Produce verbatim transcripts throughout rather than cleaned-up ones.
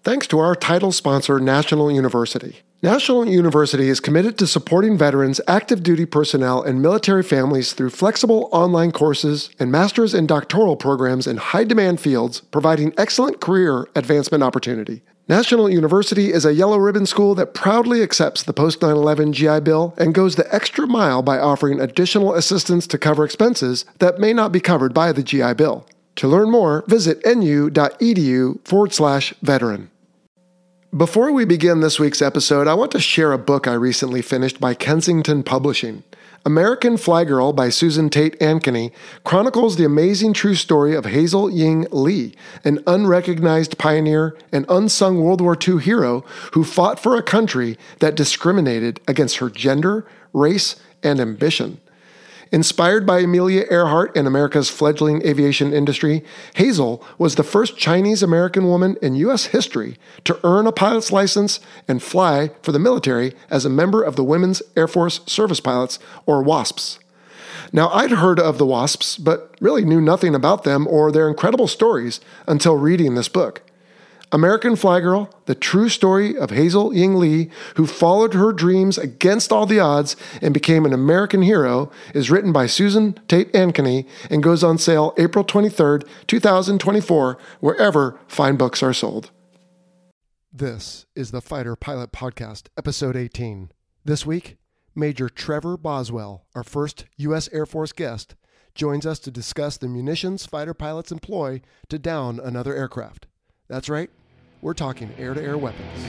thanks to our title sponsor, National University. National University is committed to supporting veterans, active duty personnel, and military families through flexible online courses and master's and doctoral programs in high-demand fields, providing excellent career advancement opportunity. National University is a yellow ribbon school that proudly accepts the post nine eleven G I Bill and goes the extra mile by offering additional assistance to cover expenses that may not be covered by the G I Bill. To learn more, visit nu.edu forward slash veteran. Before we begin this week's episode, I want to share a book I recently finished by Kensington Publishing. American Fly Girl by Susan Tate Ankeny chronicles the amazing true story of Hazel Ying Lee, an unrecognized pioneer and unsung World War Two hero who fought for a country that discriminated against her gender, race, and ambition. Inspired by Amelia Earhart and America's fledgling aviation industry, Hazel was the first Chinese-American woman in U S history to earn a pilot's license and fly for the military as a member of the Women's Air Force Service Pilots, or WASPs. Now, I'd heard of the WASPs, but really knew nothing about them or their incredible stories until reading this book. American Fly Girl, the true story of Hazel Ying Lee, who followed her dreams against all the odds and became an American hero, is written by Susan Tate Ankeny and goes on sale April twenty-third, twenty twenty-four, wherever fine books are sold. This is the Fighter Pilot Podcast, Episode eighteen. This week, Major Trevor Boswell, our first U S Air Force guest, joins us to discuss the munitions fighter pilots employ to down another aircraft. That's right, we're talking air-to-air weapons.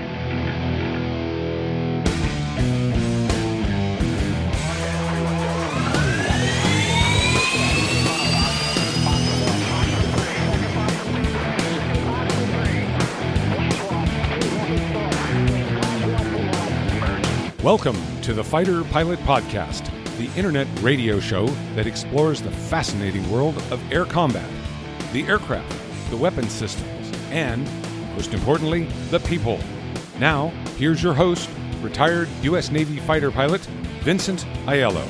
Welcome to the Fighter Pilot Podcast, the internet radio show that explores the fascinating world of air combat, the aircraft, the weapons systems, and, most importantly, the people. Now, here's your host, retired U S Navy fighter pilot, Vincent Aiello.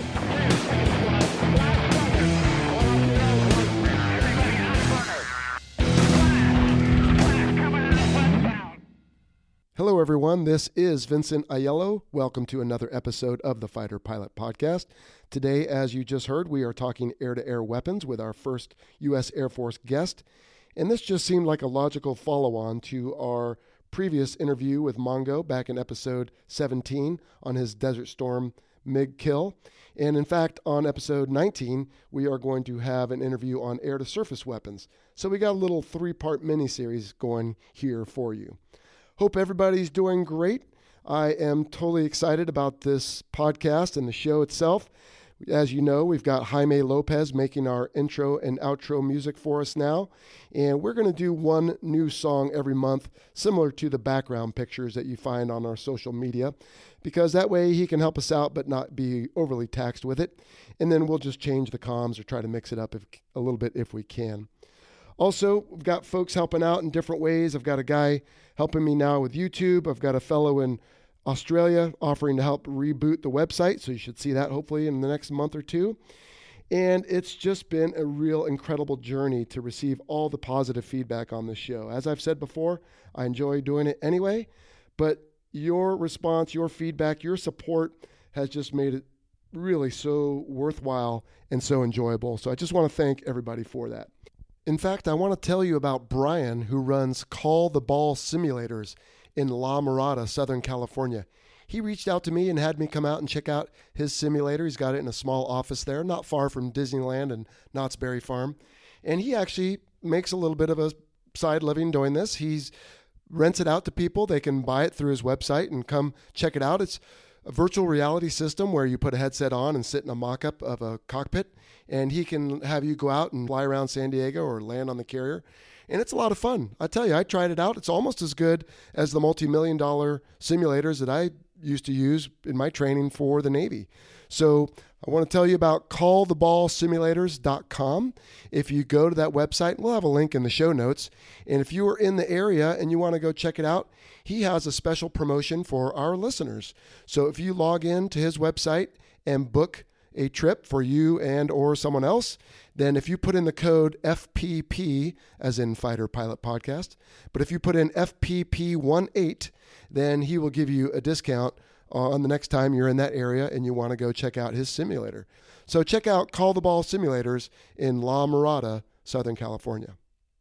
Hello, everyone. This is Vincent Aiello. Welcome to another episode of the Fighter Pilot Podcast. Today, as you just heard, we are talking air-to-air weapons with our first U S Air Force guest. And this just seemed like a logical follow-on to our previous interview with Mongo back in episode seventeen on his Desert Storm MiG kill. And in fact, on episode nineteen, we are going to have an interview on air-to-surface weapons. So we got a little three-part mini-series going here for you. Hope everybody's doing great. I am totally excited about this podcast and the show itself. As you know, we've got Jaime Lopez making our intro and outro music for us now. And we're going to do one new song every month, similar to the background pictures that you find on our social media, because that way he can help us out but not be overly taxed with it. And then we'll just change the comms or try to mix it up if, a little bit if we can. Also, we've got folks helping out in different ways. I've got a guy helping me now with YouTube. I've got a fellow in Australia offering to help reboot the website, so you should see that hopefully in the next month or two. And it's just been a real incredible journey to receive all the positive feedback on this show. As I've said before, I enjoy doing it anyway, but your response, your feedback, your support has just made it really so worthwhile and so enjoyable. So I just want to thank everybody for that. In fact, I want to tell you about Brian, who runs Call the Ball Simulators in La Mirada, Southern California. He reached out to me and had me come out and check out his simulator. He's got it in a small office there, not far from Disneyland and Knott's Berry Farm. And he actually makes a little bit of a side living doing this. He's rents it out to people. They can buy it through his website and come check it out. It's a virtual reality system where you put a headset on and sit in a mock-up of a cockpit, and he can have you go out and fly around San Diego or land on the carrier. And it's a lot of fun. I tell you, I tried it out. It's almost as good as the multi-million dollar simulators that I used to use in my training for the Navy. So I want to tell you about call the ball simulators dot com. If you go to that website, we'll have a link in the show notes. And if you are in the area and you want to go check it out, he has a special promotion for our listeners. So if you log in to his website and book a trip for you and or someone else, then if you put in the code F P P, as in Fighter Pilot Podcast, but if you put in F P P eighteen, then he will give you a discount on the next time you're in that area and you want to go check out his simulator. So check out Call the Ball Simulators in La Mirada, Southern California.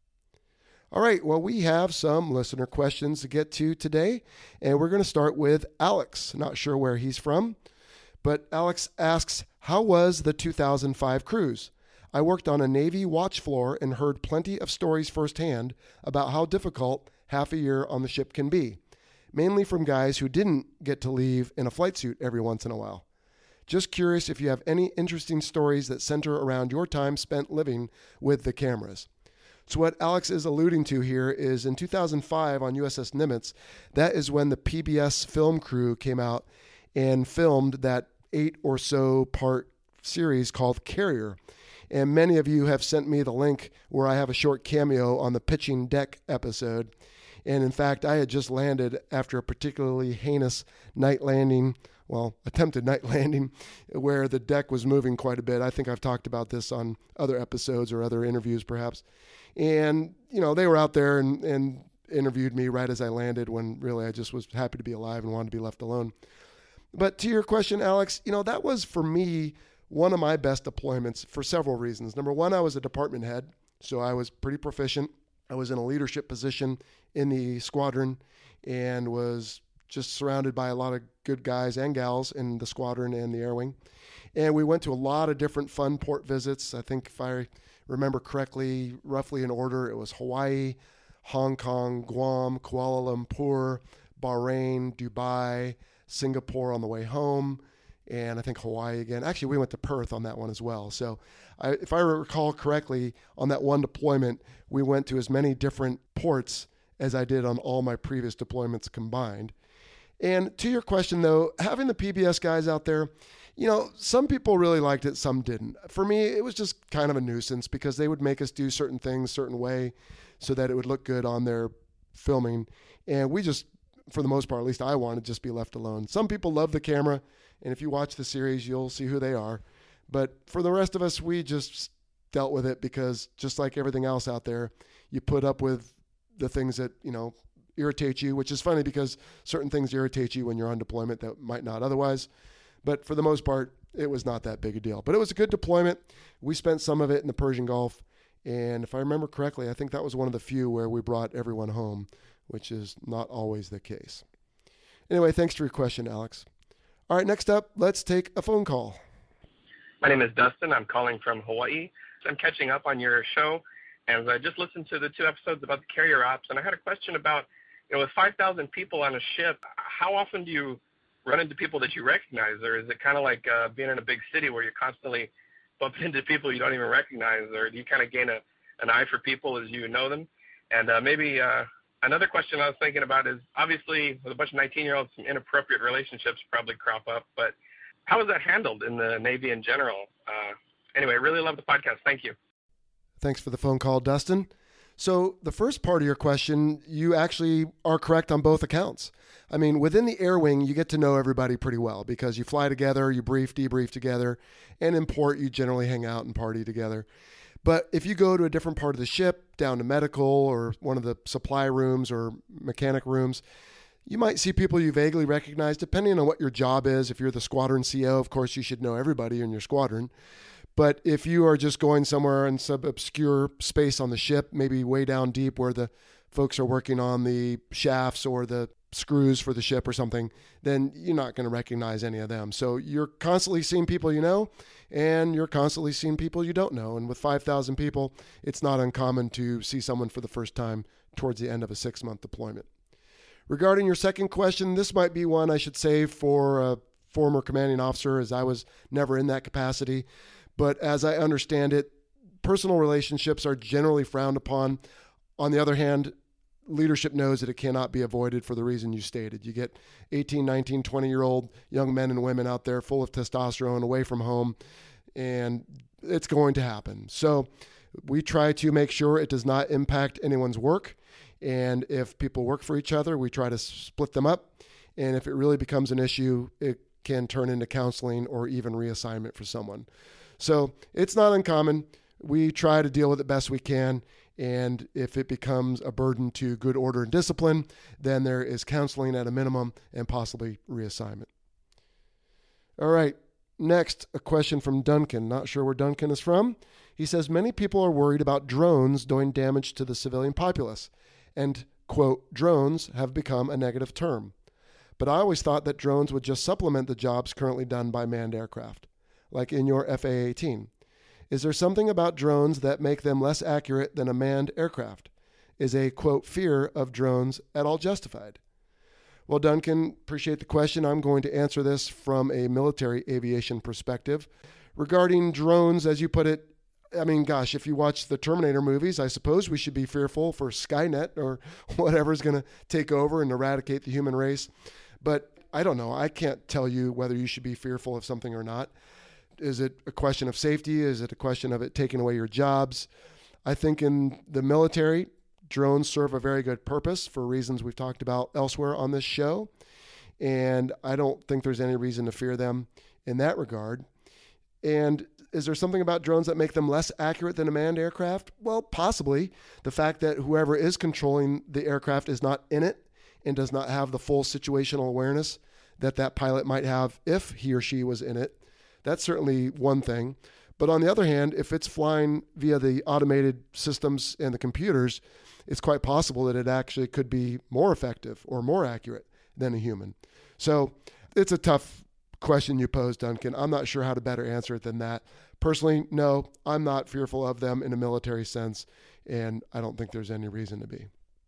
All right, well, we have some listener questions to get to today, and we're going to start with Alex. Not sure where he's from, but Alex asks, how was the two thousand five cruise? I worked on a Navy watch floor and heard plenty of stories firsthand about how difficult half a year on the ship can be, mainly from guys who didn't get to leave in a flight suit every once in a while. Just curious if you have any interesting stories that center around your time spent living with the cameras. So what Alex is alluding to here is in two thousand five on U S S Nimitz, that is when the P B S film crew came out and filmed that eight or so part series called Carrier. And many of you have sent me the link where I have a short cameo on the pitching deck episode. And in fact, I had just landed after a particularly heinous night landing, well, attempted night landing, where the deck was moving quite a bit. I think I've talked about this on other episodes or other interviews perhaps. And, you know, they were out there and, and interviewed me right as I landed when really I just was happy to be alive and wanted to be left alone. But to your question, Alex, you know, that was for me one of my best deployments for several reasons. Number one, I was a department head, so I was pretty proficient. I was in a leadership position in the squadron and was just surrounded by a lot of good guys and gals in the squadron and the air wing. And we went to a lot of different fun port visits. I think if I remember correctly, roughly in order, it was Hawaii, Hong Kong, Guam, Kuala Lumpur, Bahrain, Dubai, Singapore on the way home, and I think Hawaii again. Actually, we went to Perth on that one as well. So I, if I recall correctly, on that one deployment, we went to as many different ports as I did on all my previous deployments combined. And to your question, though, having the P B S guys out there, you know, some people really liked it, some didn't. For me, it was just kind of a nuisance because they would make us do certain things a certain way so that it would look good on their filming. And we just, for the most part, at least I wanted to just be left alone. Some people love the camera, and if you watch the series, you'll see who they are. But for the rest of us, we just dealt with it because just like everything else out there, you put up with the things that, you know, irritate you, which is funny because certain things irritate you when you're on deployment that might not otherwise. But for the most part, it was not that big a deal. But it was a good deployment. We spent some of it in the Persian Gulf. And if I remember correctly, I think that was one of the few where we brought everyone home, which is not always the case. Anyway, thanks for your question, Alex. All right, next up, let's take a phone call. My name is Dustin. I'm calling from Hawaii. I'm catching up on your show, and I just listened to the two episodes about the carrier ops, and I had a question about, you know, with five thousand people on a ship, how often do you run into people that you recognize, or is it kind of like uh, being in a big city where you're constantly bumping into people you don't even recognize, or do you kind of gain a, an eye for people as you know them? And uh, maybe uh, another question I was thinking about is, obviously, with a bunch of nineteen-year-olds, some inappropriate relationships probably crop up, but how is that handled in the Navy in general? Uh, anyway, really love the podcast. Thank you. Thanks for the phone call, Dustin. So the first part of your question, you actually are correct on both accounts. I mean, within the air wing, you get to know everybody pretty well because you fly together, you brief, debrief together, and in port, you generally hang out and party together. But if you go to a different part of the ship, down to medical or one of the supply rooms or mechanic rooms, you might see people you vaguely recognize, depending on what your job is. If you're the squadron C O, of course, you should know everybody in your squadron. But if you are just going somewhere in some obscure space on the ship, maybe way down deep where the folks are working on the shafts or the screws for the ship or something, then you're not going to recognize any of them. So you're constantly seeing people you know, and you're constantly seeing people you don't know. And with five thousand people, it's not uncommon to see someone for the first time towards the end of a six-month deployment. Regarding your second question, this might be one I should save for a former commanding officer, as I was never in that capacity. But as I understand it, personal relationships are generally frowned upon. On the other hand, leadership knows that it cannot be avoided for the reason you stated. You get eighteen, nineteen, twenty-year-old young men and women out there full of testosterone, away from home, and it's going to happen. So we try to make sure it does not impact anyone's work. And if people work for each other, we try to split them up. And if it really becomes an issue, it can turn into counseling or even reassignment for someone. So it's not uncommon. We try to deal with it best we can. And if it becomes a burden to good order and discipline, then there is counseling at a minimum and possibly reassignment. All right. Next, a question from Duncan. Not sure where Duncan is from. He says, many people are worried about drones doing damage to the civilian populace. And, quote, drones have become a negative term. But I always thought that drones would just supplement the jobs currently done by manned aircraft, like in your F A eighteen. Is there something about drones that make them less accurate than a manned aircraft? Is a, quote, fear of drones at all justified? Well, Duncan, appreciate the question. I'm going to answer this from a military aviation perspective. Regarding drones, as you put it, I mean, gosh, if you watch the Terminator movies, I suppose we should be fearful for Skynet or whatever is going to take over and eradicate the human race. But I don't know. I can't tell you whether you should be fearful of something or not. Is it a question of safety? Is it a question of it taking away your jobs? I think in the military, drones serve a very good purpose for reasons we've talked about elsewhere on this show. And I don't think there's any reason to fear them in that regard. And is there something about drones that make them less accurate than a manned aircraft? Well, possibly. The fact that whoever is controlling the aircraft is not in it and does not have the full situational awareness that that pilot might have if he or she was in it. That's certainly one thing. But on the other hand, if it's flying via the automated systems and the computers, it's quite possible that it actually could be more effective or more accurate than a human. So it's a tough question you posed, Duncan. I'm not sure how to better answer it than that. Personally, no, I'm not fearful of them in a military sense, and I don't think there's any reason to be.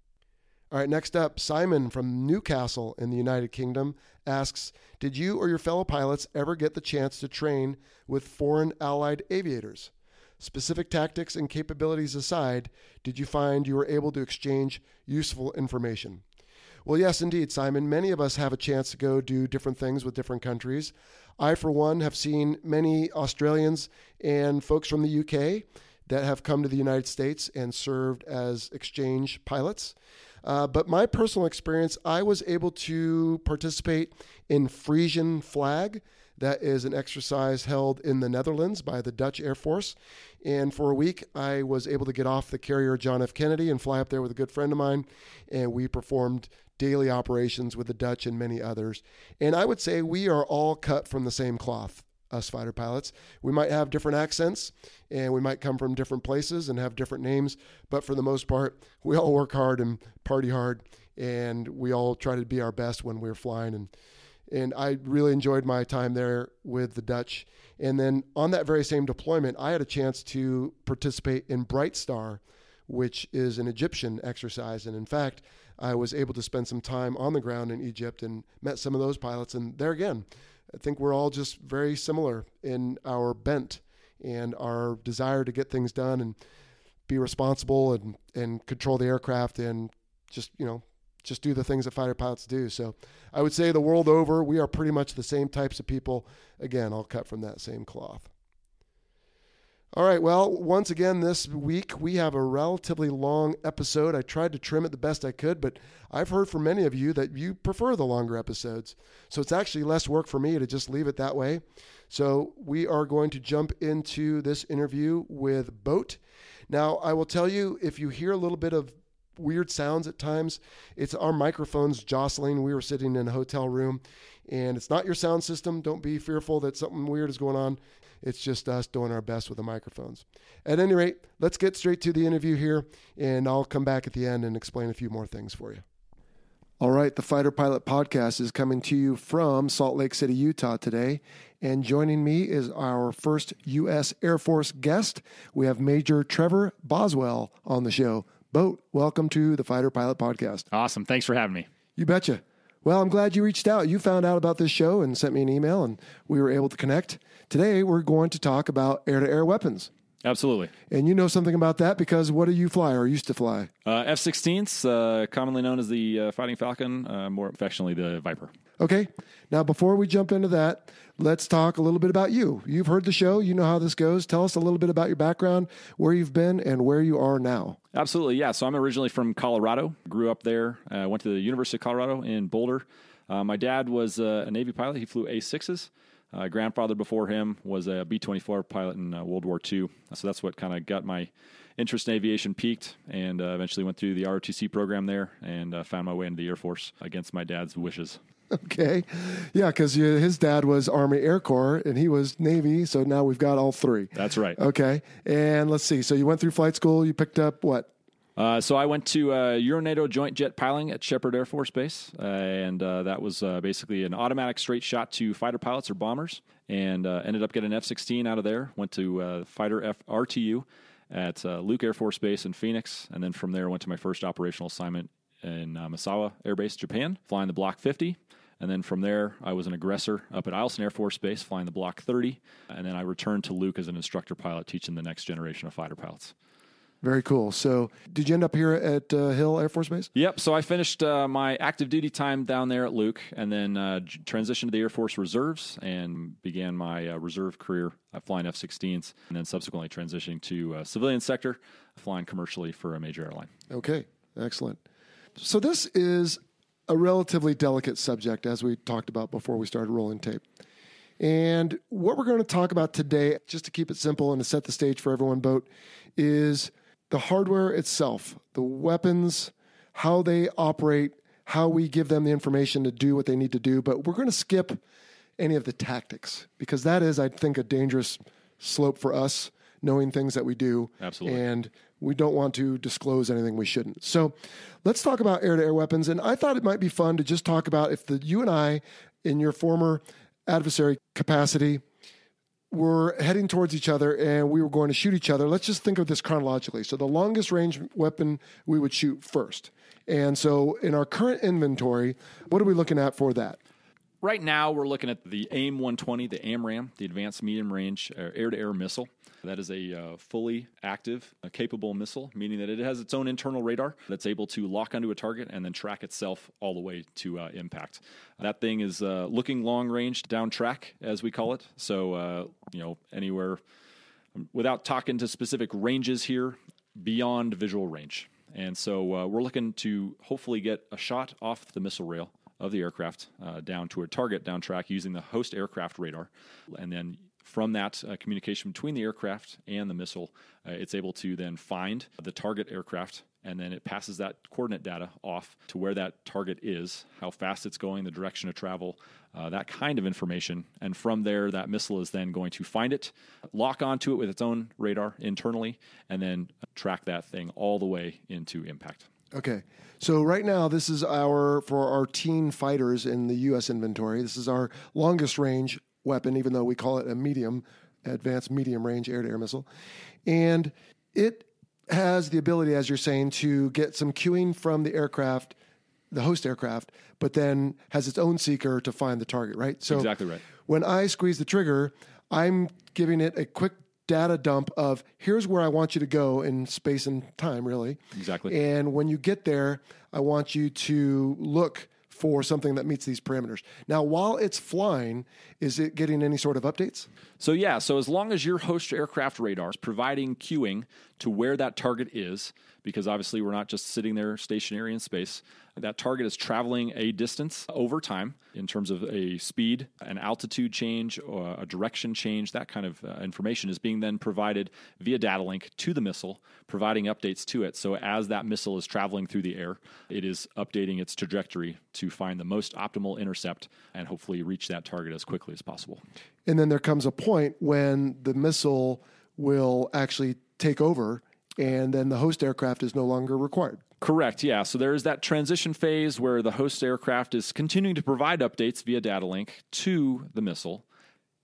All right, next up, Simon from Newcastle in the United Kingdom asks, did you or your fellow pilots ever get the chance to train with foreign allied aviators? Specific tactics and capabilities aside, did you find you were able to exchange useful information? Well, yes, indeed, Simon. Many of us have a chance to go do different things with different countries. I, for one, have seen many Australians and folks from the U K that have come to the United States and served as exchange pilots. Uh, but my personal experience, I was able to participate in Frisian Flag. That is an exercise held in the Netherlands by the Dutch Air Force. And for a week, I was able to get off the carrier John F. Kennedy and fly up there with a good friend of mine. And we performed daily operations with the Dutch and many others. And I would say we are all cut from the same cloth, us fighter pilots. We might have different accents and we might come from different places and have different names. But for the most part, we all work hard and party hard. And we all try to be our best when we're flying. And And I really enjoyed my time there with the Dutch. And then on that very same deployment, I had a chance to participate in Bright Star, which is an Egyptian exercise. And in fact, I was able to spend some time on the ground in Egypt and met some of those pilots. And there again, I think we're all just very similar in our bent and our desire to get things done and be responsible and, and control the aircraft and just, you know, just do the things that fighter pilots do. So I would say the world over, we are pretty much the same types of people. Again, all cut from that same cloth. All right, well, once again this week, we have a relatively long episode. I tried to trim it the best I could, but I've heard from many of you that you prefer the longer episodes. So it's actually less work for me to just leave it that way. So we are going to jump into this interview with Boat. Now, I will tell you, if you hear a little bit of weird sounds at times, it's our microphones jostling. We were sitting in a hotel room, and it's not your sound system. Don't be fearful that something weird is going on. It's just us doing our best with the microphones. At any rate, let's get straight to the interview here, and I'll come back at the end and explain a few more things for you. All right, the Fighter Pilot Podcast is coming to you from Salt Lake City, Utah today, and joining me is our first U S Air Force guest. We have Major Trevor Boswell on the show. Boat, welcome to the Fighter Pilot Podcast. Awesome. Thanks for having me. You betcha. Well, I'm glad you reached out. You found out about this show and sent me an email, and we were able to connect. Today, we're going to talk about air-to-air weapons. Absolutely. And you know something about that because what do you fly or used to fly? Uh, F sixteens, uh, commonly known as the uh, Fighting Falcon, uh, more affectionately the Viper. Okay. Now, before we jump into that, let's talk a little bit about you. You've heard the show. You know how this goes. Tell us a little bit about your background, where you've been, and where you are now. Absolutely, yeah. So I'm originally from Colorado. Grew up there. Uh, went to the University of Colorado in Boulder. Uh, my dad was uh, a Navy pilot. He flew A sixes. Uh, grandfather before him was a B twenty-four pilot in uh, World War Two. So that's what kind of got my interest in aviation peaked, and uh, eventually went through the R O T C program there and uh, found my way into the Air Force against my dad's wishes. Okay. Yeah, because his dad was Army Air Corps and he was Navy, so now we've got all three. That's right. Okay. And let's see. So you went through flight school. You picked up what? Uh, so I went to uh, Euro-NATO Joint Jet Piloting at Sheppard Air Force Base, uh, and uh, that was uh, basically an automatic straight shot to fighter pilots or bombers, and uh, ended up getting an F sixteen out of there. Went to uh, Fighter F- R T U at uh, Luke Air Force Base in Phoenix, and then from there went to my first operational assignment in uh, Misawa Air Base, Japan, flying the Block fifty. And then from there, I was an aggressor up at Eielson Air Force Base, flying the Block thirty, and then I returned to Luke as an instructor pilot, teaching the next generation of fighter pilots. Very cool. So did you end up here at uh, Hill Air Force Base? Yep. So I finished uh, my active duty time down there at Luke, and then uh, j- transitioned to the Air Force Reserves and began my uh, reserve career uh, flying F sixteens, and then subsequently transitioning to uh, civilian sector, flying commercially for a major airline. Okay. Excellent. So this is a relatively delicate subject, as we talked about before we started rolling tape. And what we're going to talk about today, just to keep it simple and to set the stage for everyone, Boat, is the hardware itself, the weapons, how they operate, how we give them the information to do what they need to do. But we're going to skip any of the tactics because that is, I think, a dangerous slope for us, knowing things that we do. Absolutely. And we don't want to disclose anything we shouldn't. So let's talk about air-to-air weapons. And I thought it might be fun to just talk about if the you and I, in your former adversary capacity, were heading towards each other and we were going to shoot each other. Let's just think of this chronologically. So the longest range weapon we would shoot first. And so in our current inventory, what are we looking at for that? Right now, we're looking at the AIM one twenty, the AMRAAM, the Advanced Medium Range uh, Air-to-Air Missile. That is a uh, fully active, uh, capable missile, meaning that it has its own internal radar that's able to lock onto a target and then track itself all the way to uh, impact. That thing is uh, looking long range down track, as we call it. So, uh, you know, anywhere, without talking to specific ranges here, beyond visual range. And so uh, we're looking to hopefully get a shot off the missile rail of the aircraft uh, down to a target down track using the host aircraft radar. And then from that uh, communication between the aircraft and the missile, uh, it's able to then find the target aircraft, and then it passes that coordinate data off to where that target is, how fast it's going, the direction of travel, uh, that kind of information. And from there, that missile is then going to find it, lock onto it with its own radar internally, and then track that thing all the way into impact. Okay. So right now, this is our, for our teen fighters in the U S inventory, this is our longest range weapon, even though we call it a medium, advanced medium range air-to-air missile. And it has the ability, as you're saying, to get some cueing from the aircraft, the host aircraft, but then has its own seeker to find the target, right? So exactly right. When I squeeze the trigger, I'm giving it a quick data dump of here's where I want you to go in space and time, really. Exactly. And when you get there, I want you to look for something that meets these parameters. Now, while it's flying, is it getting any sort of updates? So yeah, so as long as your host aircraft radar is providing cueing to where that target is, because obviously we're not just sitting there stationary in space, that target is traveling a distance over time in terms of a speed, an altitude change, or a direction change, that kind of uh, information is being then provided via data link to the missile, providing updates to it. So as that missile is traveling through the air, it is updating its trajectory to find the most optimal intercept and hopefully reach that target as quickly as possible. And then there comes a point when the missile will actually take over and then the host aircraft is no longer required. Correct, yeah. So there is that transition phase where the host aircraft is continuing to provide updates via data link to the missile.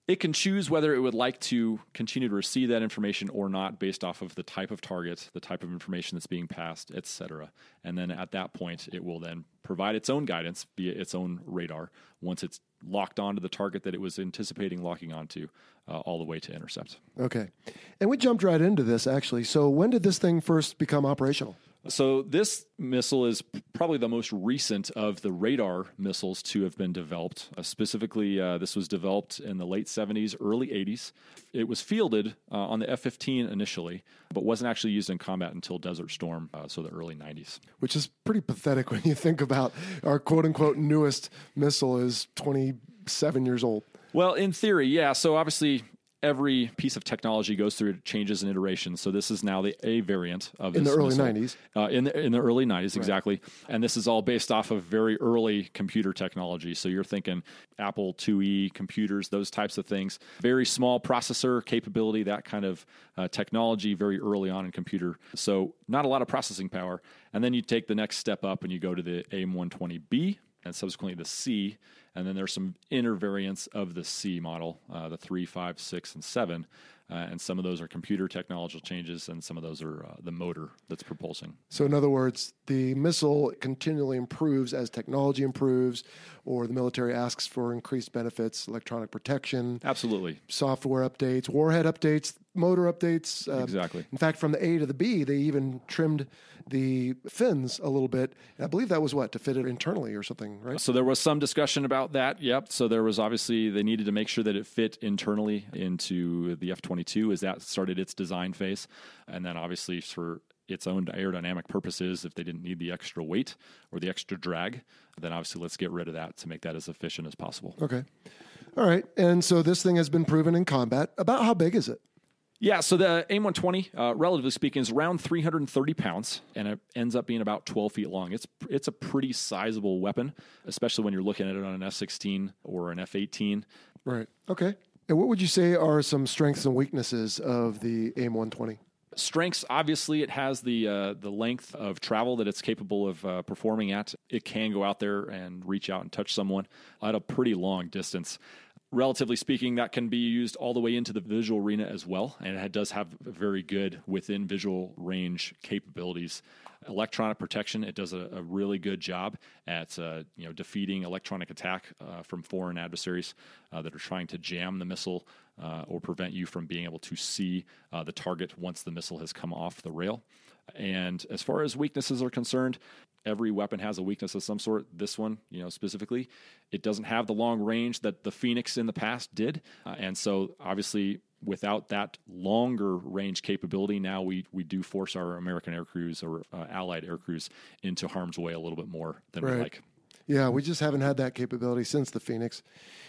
It can choose whether it would like to continue to receive that information or not based off of the type of target, the type of information that's being passed, et cetera. And then at that point, it will then provide its own guidance via its own radar once it's locked onto the target that it was anticipating locking onto uh, all the way to intercept. Okay. And we jumped right into this, actually. So when did this thing first become operational? So this missile is probably the most recent of the radar missiles to have been developed. Uh, specifically, uh, this was developed in the late seventies, early eighties. It was fielded uh, on the F fifteen initially, but wasn't actually used in combat until Desert Storm, uh, so the early nineties. Which is pretty pathetic when you think about our quote-unquote newest missile is twenty-seven years old. Well, in theory, yeah. So obviously, every piece of technology goes through changes and iterations. So this is now the A variant of this in the early missile. nineties. Uh, in the in the early nineties, Right. exactly. And this is all based off of very early computer technology. So you're thinking Apple two E computers, those types of things. Very small processor capability, that kind of uh, technology very early on in computer. So not a lot of processing power. And then you take the next step up and you go to the A M one twenty B and subsequently the C. And then there's some inner variants of the C model, uh, the three, five, six, and seven. Uh, and some of those are computer technological changes, and some of those are uh, the motor that's propulsing. So in other words, the missile continually improves as technology improves, or the military asks for increased benefits, electronic protection, Absolutely. software updates, warhead updates, motor updates. Uh, Exactly. In fact, from the A to the B, they even trimmed the fins a little bit. And I believe that was what, to fit it internally or something, right? So there was some discussion about that. Yep. So there was obviously, they needed to make sure that it fit internally into the F twenty-two as that started its design phase. And then obviously for its own aerodynamic purposes, if they didn't need the extra weight or the extra drag, then obviously let's get rid of that to make that as efficient as possible. Okay. All right. And so this thing has been proven in combat. About how big is it? Yeah, so the A M one twenty, uh, relatively speaking, is around three hundred thirty pounds, and it ends up being about twelve feet long. It's it's a pretty sizable weapon, especially when you're looking at it on an F sixteen or an F eighteen. Right. Okay. And what would you say are some strengths and weaknesses of the A M one twenty? Strengths, obviously, it has the uh, the length of travel that it's capable of uh, performing at. It can go out there and reach out and touch someone at a pretty long distance. Relatively speaking, that can be used all the way into the visual arena as well, and it does have very good within visual range capabilities. Electronic protection, it does a, a really good job at uh, you know defeating electronic attack uh, from foreign adversaries uh, that are trying to jam the missile uh, or prevent you from being able to see uh, the target once the missile has come off the rail. And as far as weaknesses are concerned, every weapon has a weakness of some sort. This one, you know, specifically, it doesn't have the long range that the Phoenix in the past did. Uh, and so obviously without that longer range capability, now we, we do force our American air crews or uh, allied air crews into harm's way a little bit more than Right. we like. Yeah, we just haven't had that capability since the Phoenix.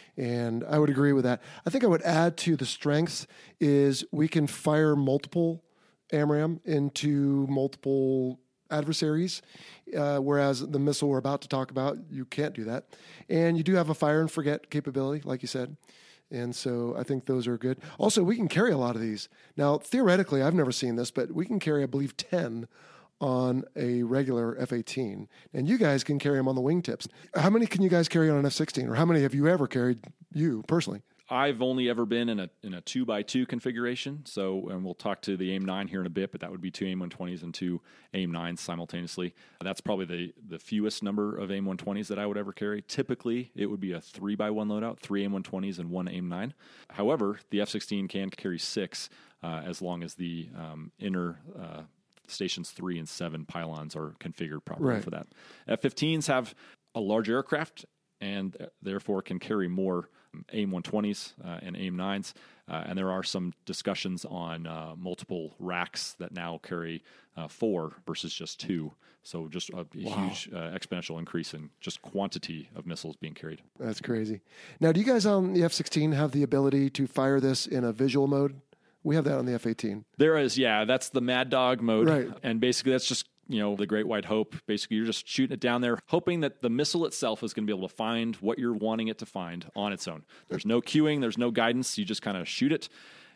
And I would agree with that. I think I would add to the strengths is we can fire multiple AMRAAM into multiple adversaries, uh, whereas the missile we're about to talk about, you can't do that. And you do have a fire and forget capability, like you said. And so I think those are good. Also, we can carry a lot of these. Now, theoretically, I've never seen this, but we can carry, I believe, ten on a regular F eighteen. And you guys can carry them on the wingtips. How many can you guys carry on an F sixteen? Or how many have you ever carried, you personally? I've only ever been in a in a two by two configuration. So, and we'll talk to the A I M nine here in a bit, but that would be two A I M one twenties and two A I M nines simultaneously. That's probably the the fewest number of A I M one twenties that I would ever carry. Typically, it would be a three by one loadout, three A I M one twenties and one A I M nine. However, the F sixteen can carry six uh, as long as the um, inner uh, stations three and seven pylons are configured properly Right. for that. F fifteens have a large aircraft and uh, therefore can carry more A I M one twenties uh, and A I M nines. Uh, and there are some discussions on uh, multiple racks that now carry uh, four versus just two. So just a, a Wow. huge uh, exponential increase in just quantity of missiles being carried. That's crazy. Now, do you guys on the F sixteen have the ability to fire this in a visual mode? We have that on the F eighteen. There is, yeah, that's the Mad Dog mode. Right. And basically that's just, you know, the Great White Hope. Basically, you're just shooting it down there, hoping that the missile itself is going to be able to find what you're wanting it to find on its own. There's no cueing, there's no guidance. You just kind of shoot it.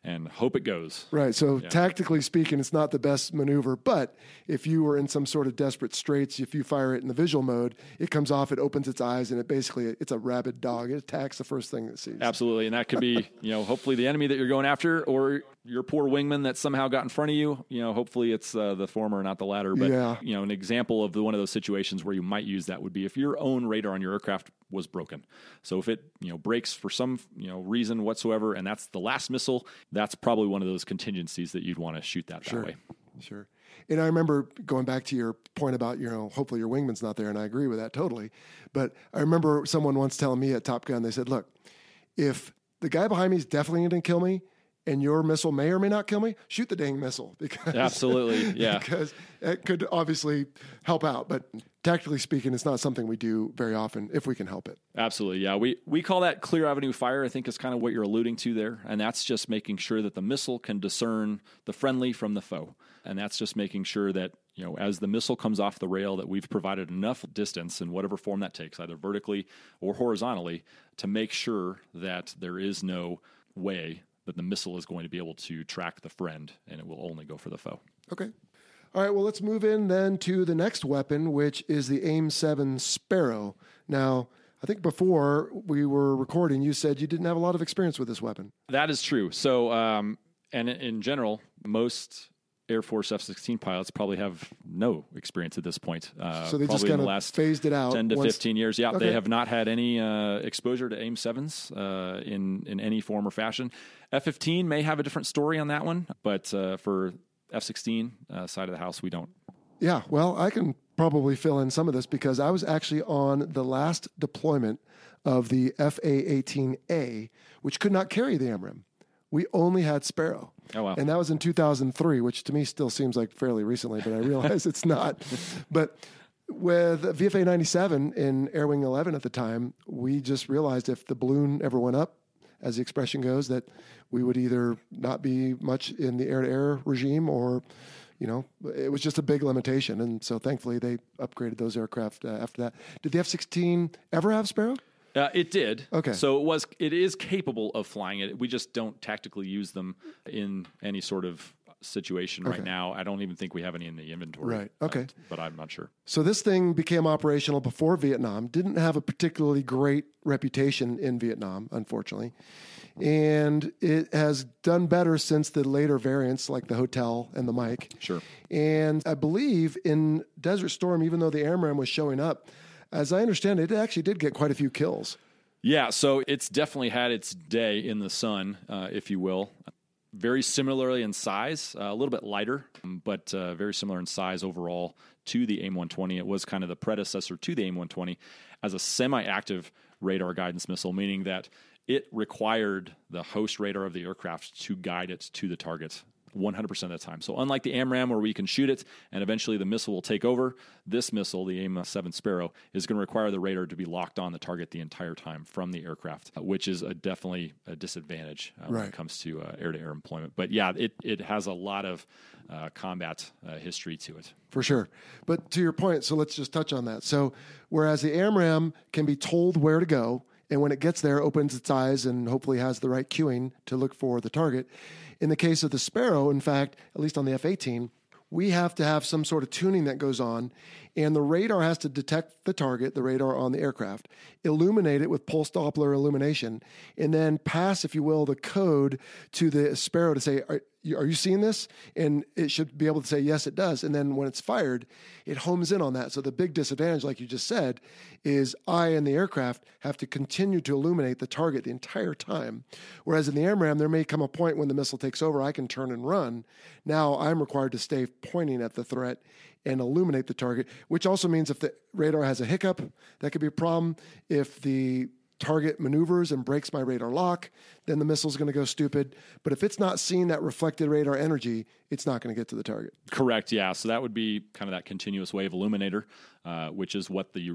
and hope it goes. Right. So Yeah. tactically speaking, it's not the best maneuver, but if you were in some sort of desperate straits, if you fire it in the visual mode, it comes off, it opens its eyes, and it basically, it's a rabid dog. It attacks the first thing it sees. Absolutely. And that could be, you know, hopefully the enemy that you're going after, or your poor wingman that somehow got in front of you. You know, hopefully it's uh, the former, not the latter. But, Yeah. you know, an example of the, one of those situations where you might use that would be if your own radar on your aircraft was broken. So if it, you know, breaks for some, you know, reason whatsoever, and that's the last missile, that's probably one of those contingencies that you'd want to shoot that Sure. that way. Sure. And I remember going back to your point about, you know, hopefully your wingman's not there, and I agree with that totally. But I remember someone once telling me at Top Gun, they said, look, if the guy behind me is definitely going to kill me, and your missile may or may not kill me, shoot the dang missile. Because Absolutely, yeah. Because it could obviously help out. But tactically speaking, it's not something we do very often if we can help it. Absolutely, yeah. We we call that clear avenue fire, I think is kind of what you're alluding to there. And that's just making sure that the missile can discern the friendly from the foe. And that's just making sure that, you know, as the missile comes off the rail, that we've provided enough distance in whatever form that takes, either vertically or horizontally, to make sure that there is no way that the missile is going to be able to track the friend, and it will only go for the foe. Okay. All right, well, let's move in then to the next weapon, which is the AIM seven Sparrow. Now, I think before we were recording, you said you didn't have a lot of experience with this weapon. That is true. So, um, and in general, most Air Force F sixteen pilots probably have no experience at this point. Uh, So they just probably in kind the of last phased it out ten to once- fifteen years. Yeah, Okay. they have not had any uh, exposure to AIM sevens uh, in, in any form or fashion. F fifteen may have a different story on that one, but uh, for F sixteen uh, side of the house, we don't. Yeah, well, I can probably fill in some of this because I was actually on the last deployment of the F A eighteen A, which could not carry the AMRAAM. We only had Sparrow. Oh, wow. And that was in two thousand three, which to me still seems like fairly recently, but I realize it's not. But with V F A ninety-seven in Air Wing eleven at the time, we just realized if the balloon ever went up, as the expression goes, that we would either not be much in the air-to-air regime or, you know, it was just a big limitation. And so thankfully they upgraded those aircraft uh, after that. Did the F sixteen ever have Sparrow? Uh, it did. Okay. So it was. It is capable of flying it. We just don't tactically use them in any sort of situation right Okay. now. I don't even think we have any in the inventory. Right. Okay. Uh, but I'm not sure. So this thing became operational before Vietnam, didn't have a particularly great reputation in Vietnam, unfortunately. And it has done better since the later variants like the Hotel and the Mike. Sure. And I believe in Desert Storm, even though the AMRAAM was showing up, as I understand it, it actually did get quite a few kills. Yeah, so it's definitely had its day in the sun, uh, if you will. Very similarly in size, uh, a little bit lighter, but uh, very similar in size overall to the AIM one twenty. It was kind of the predecessor to the AIM one twenty as a semi-active radar guidance missile, meaning that it required the host radar of the aircraft to guide it to the target one hundred percent of the time. So unlike the AMRAAM where we can shoot it and eventually the missile will take over, this missile, the AIM seven Sparrow, is going to require the radar to be locked on the target the entire time from the aircraft, which is a definitely a disadvantage uh, when Right. it comes to uh, air-to-air employment. But yeah, it, it has a lot of uh, combat uh, history to it. For sure. But to your point, so let's just touch on that. So whereas the AMRAAM can be told where to go, and when it gets there, opens its eyes and hopefully has the right cueing to look for the target. In the case of the Sparrow, in fact, at least on the F eighteen, we have to have some sort of tuning that goes on, and the radar has to detect the target, the radar on the aircraft, illuminate it with pulse Doppler illumination, and then pass, if you will, the code to the Sparrow to say, are you, are you seeing this? And it should be able to say, yes, it does. And then when it's fired, it homes in on that. So the big disadvantage, like you just said, is I and the aircraft have to continue to illuminate the target the entire time. Whereas in the AMRAAM, there may come a point when the missile takes over, I can turn and run. Now I'm required to stay pointing at the threat and illuminate the target, which also means if the radar has a hiccup, that could be a problem. If the target maneuvers and breaks my radar lock, then the missile's going to go stupid. But if it's not seeing that reflected radar energy, it's not going to get to the target. Correct, yeah. So that would be kind of that continuous wave illuminator, uh, which is what the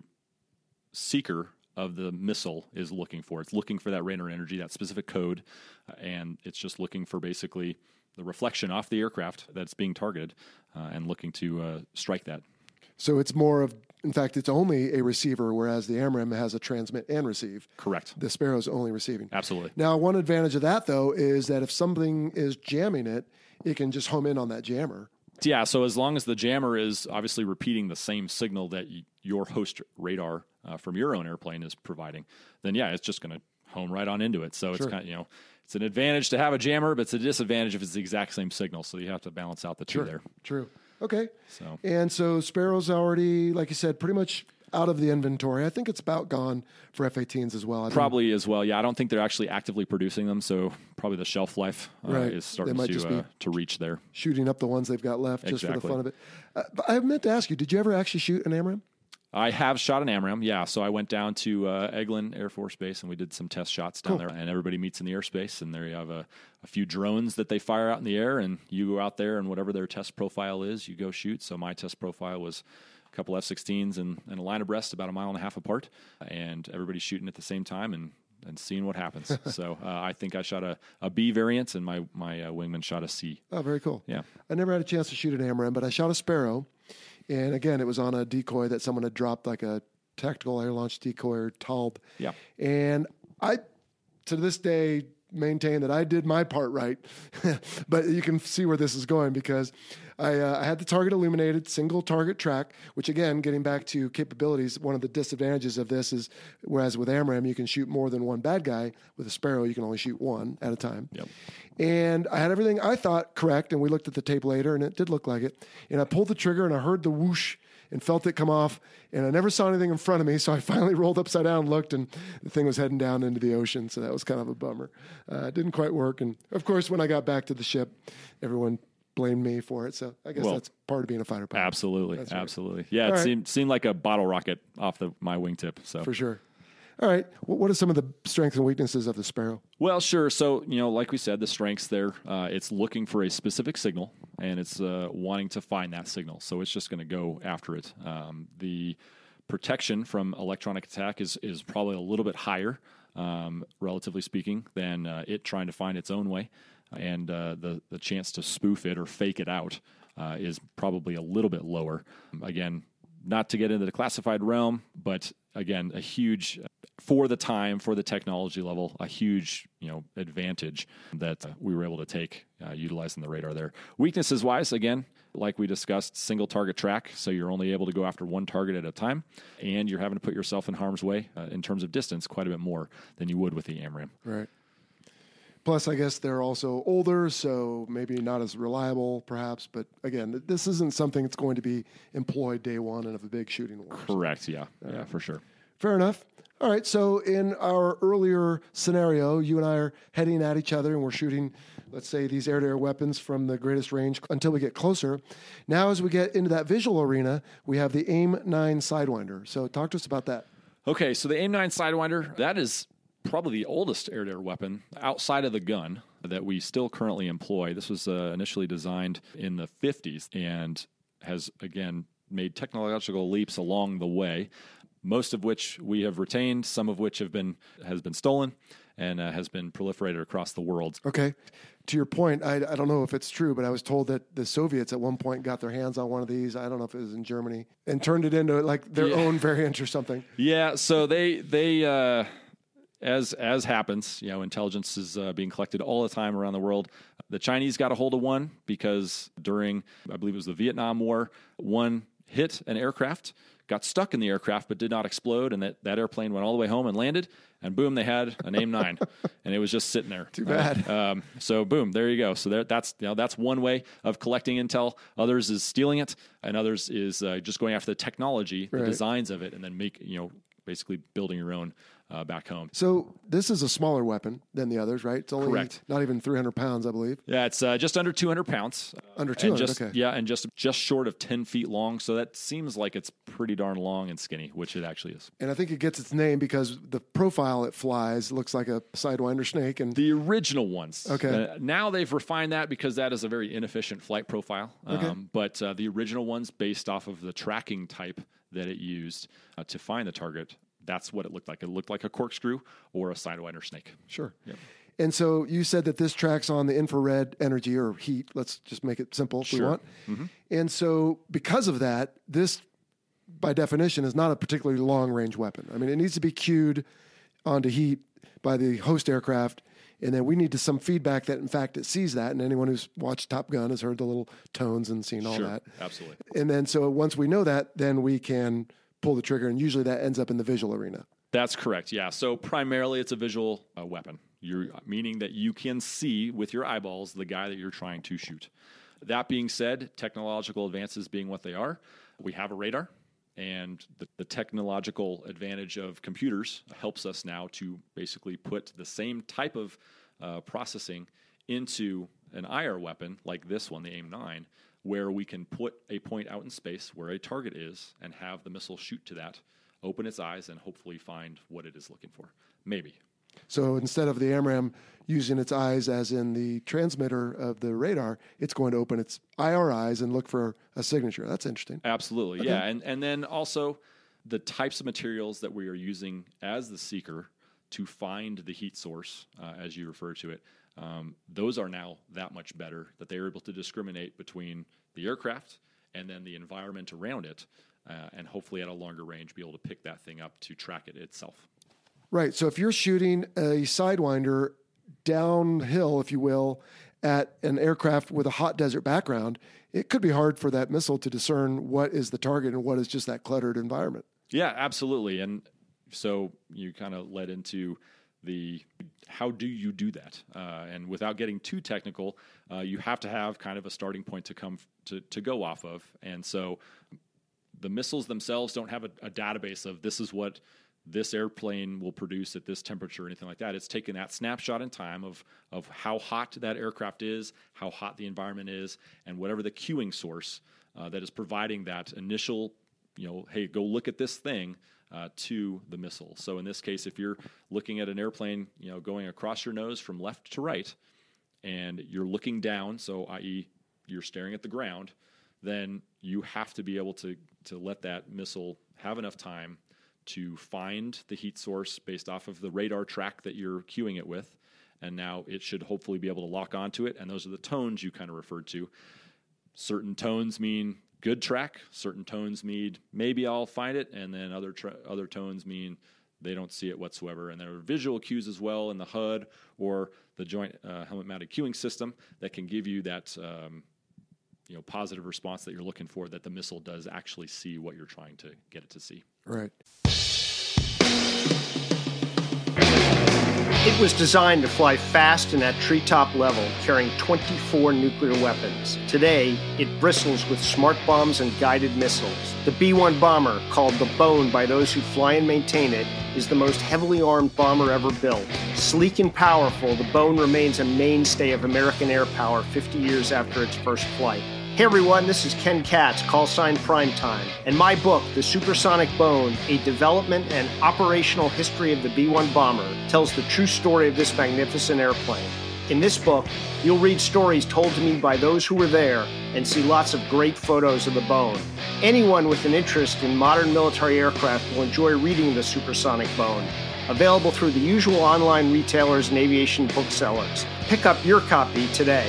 seeker of the missile is looking for. It's looking for that radar energy, that specific code, uh, and it's just looking for basically the reflection off the aircraft that's being targeted uh, and looking to uh, strike that. So it's more of In fact, it's only a receiver, whereas the AMRAAM has a transmit and receive. Correct. The Sparrow's only receiving. Absolutely. Now, one advantage of that, though, is that if something is jamming it, it can just home in on that jammer. Yeah, so as long as the jammer is obviously repeating the same signal that y- your host radar uh, from your own airplane is providing, then yeah, it's just going to home right on into it. So it's Sure. kind of, you know, it's an advantage to have a jammer, but it's a disadvantage if it's the exact same signal. So you have to balance out the two Sure. there. True. Okay. So And so Sparrow's already, like you said, pretty much out of the inventory. I think it's about gone for F eighteens as well. I probably as well. Yeah, I don't think they're actually actively producing them, so probably the shelf life uh, Right. is They starting might just to be uh, to reach there. shooting up the ones they've got left just for the Exactly. fun of it. Uh, but I meant to ask you, did you ever actually shoot an AMRAAM? I have shot an AMRAAM, yeah. So I went down to uh, Eglin Air Force Base, and we did some test shots down Cool. there. And everybody meets in the airspace, and there you have a, a few drones that they fire out in the air, and you go out there, and whatever their test profile is, you go shoot. So my test profile was a couple F sixteens and, and a line abreast about a mile and a half apart, and everybody's shooting at the same time and, and seeing what happens. so uh, I think I shot a, a B variant, and my, my uh, wingman shot a C. Oh, very cool. Yeah. I never had a chance to shoot an AMRAAM, but I shot a Sparrow. And again, it was on a decoy that someone had dropped, like a tactical air launch decoy or T A L B. Yeah. And I, to this day, maintain that I did my part right. But you can see where this is going because I, uh, I had the target illuminated, single target track, which again, getting back to capabilities, one of the disadvantages of this is, whereas with AMRAAM, you can shoot more than one bad guy, with a Sparrow, you can only shoot one at a time. Yep. And I had everything I thought correct, and we looked at the tape later, and it did look like it. And I pulled the trigger, and I heard the whoosh and felt it come off, and I never saw anything in front of me, so I finally rolled upside down and looked, and the thing was heading down into the ocean, so that was kind of a bummer. Uh, it didn't quite work, and of course, when I got back to the ship, everyone blamed me for it, so I guess Well, that's part of being a fighter pilot. Absolutely. That's right. Absolutely. Yeah, it All right. seemed, seemed like a bottle rocket off the my wingtip. So For sure. All right, what what are some of the strengths and weaknesses of the Sparrow? Well, sure. So, you know, like we said, the strengths there, uh, it's looking for a specific signal, and it's uh, wanting to find that signal. So it's just going to go after it. Um, the protection from electronic attack is, is probably a little bit higher, um, relatively speaking, than uh, it trying to find its own way. And uh, the, the chance to spoof it or fake it out uh, is probably a little bit lower. Again, not to get into the classified realm, but again, a huge, for the time, for the technology level, a huge, you know, advantage that uh, we were able to take uh, utilizing the radar there. Weaknesses wise, again, like we discussed, single target track, so you're only able to go after one target at a time, and you're having to put yourself in harm's way uh, in terms of distance quite a bit more than you would with the AMRAAM. Right. Plus, I guess they're also older, so maybe not as reliable, perhaps. But again, this isn't something that's going to be employed day one of a big shooting war. Correct, yeah, yeah, for sure. Fair enough. All right, so in our earlier scenario, you and I are heading at each other, and we're shooting, let's say, these air-to-air weapons from the greatest range until we get closer. Now, as we get into that visual arena, we have the AIM nine Sidewinder. So talk to us about that. Okay, so the AIM nine Sidewinder, that is probably the oldest air-to-air weapon outside of the gun that we still currently employ. This was uh, initially designed in the fifties and has, again, made technological leaps along the way, most of which we have retained, some of which have been has been stolen and uh, has been proliferated across the world. Okay. To your point, I, I don't know if it's true, but I was told that the Soviets at one point got their hands on one of these. I don't know if it was in Germany and turned it into like their Yeah. own variant or something. Yeah, so they they uh, as as happens, you know, intelligence is uh, being collected all the time around the world. The Chinese got a hold of one because during, I believe it was the Vietnam War, one hit an aircraft, got stuck in the aircraft but did not explode, and that, that airplane went all the way home and landed, and boom, they had an AIM nine, and it was just sitting there. Too bad. Right? Um, so boom, there you go. So there, that's you know that's one way of collecting intel. Others is stealing it, and others is uh, just going after the technology, the Right. designs of it, and then make you know basically building your own uh, back home. So this is a smaller weapon than the others, right? It's only Correct. not even three hundred pounds, I believe. Yeah, it's uh, just under two hundred pounds. Under And two hundred, just, okay. Yeah, and just just short of ten feet long. So that seems like it's pretty darn long and skinny, which it actually is. And I think it gets its name because the profile it flies looks like a Sidewinder snake. And The original ones. Okay. Uh, now they've refined that because that is a very inefficient flight profile. Okay. Um, but uh, the original ones, based off of the tracking type that it used uh, to find the target, that's what it looked like. It looked like a corkscrew or a Sidewinder snake. sure. Yep. And so you said that this tracks on the infrared energy or heat. Let's just make it simple if we Sure. want. And so because of that, this by definition, is not a particularly long-range weapon. I mean, it needs to be cued onto heat by the host aircraft, and then we need to some feedback that, in fact, it sees that. And anyone who's watched Top Gun has heard the little tones and seen all Sure, that. absolutely. And then so once we know that, then we can pull the trigger, and usually that ends up in the visual arena. That's correct, yeah. So primarily it's a visual uh, weapon, you're, meaning that you can see with your eyeballs the guy that you're trying to shoot. That being said, technological advances being what they are, we have a radar, and the, the technological advantage of computers helps us now to basically put the same type of uh, processing into an I R weapon like this one, the AIM nine, where we can put a point out in space where a target is and have the missile shoot to that, open its eyes, and hopefully find what it is looking for. Maybe. So instead of the AMRAAM using its eyes as in the transmitter of the radar, it's going to open its I R eyes and look for a signature. That's interesting. Absolutely, Okay. yeah. And and then also the types of materials that we are using as the seeker to find the heat source, uh, as you refer to it, um, those are now that much better that they are able to discriminate between the aircraft and then the environment around it, uh, and hopefully at a longer range be able to pick that thing up to track it itself. Right. So if you're shooting a Sidewinder downhill, if you will, at an aircraft with a hot desert background, it could be hard for that missile to discern what is the target and what is just that cluttered environment. Yeah, absolutely. And so you kind of led into the how do you do that? Uh, and without getting too technical, uh, you have to have kind of a starting point to come f- to, to go off of. And so the missiles themselves don't have a, a database of this is what this airplane will produce at this temperature or anything like that. It's taking that snapshot in time of of how hot that aircraft is, how hot the environment is, and whatever the cueing source uh, that is providing that initial, you know, hey, go look at this thing uh, to the missile. So in this case, if you're looking at an airplane, you know, going across your nose from left to right, and you're looking down, so that is you're staring at the ground, then you have to be able to to let that missile have enough time to find the heat source based off of the radar track that you're cueing it with. And now it should hopefully be able to lock onto it. And those are the tones you kind of referred to. Certain tones mean good track. Certain tones mean maybe I'll find it. And then other tra- other tones mean they don't see it whatsoever. And there are visual cues as well in the H U D or the joint uh, helmet-mounted cueing system that can give you that um, you know, positive response that you're looking for, that the missile does actually see what you're trying to get it to see. Right. It was designed to fly fast and at treetop level, carrying twenty-four nuclear weapons. Today, it bristles with smart bombs and guided missiles. The B one bomber, called the Bone by those who fly and maintain it, is the most heavily armed bomber ever built. Sleek and powerful, the Bone remains a mainstay of American air power fifty years after its first flight. Hey everyone, this is Ken Katz, call sign Primetime, and my book, The Supersonic Bone, A Development and Operational History of the B one Bomber, tells the true story of this magnificent airplane. In this book, you'll read stories told to me by those who were there and see lots of great photos of the Bone. Anyone with an interest in modern military aircraft will enjoy reading The Supersonic Bone, available through the usual online retailers and aviation booksellers. Pick up your copy today.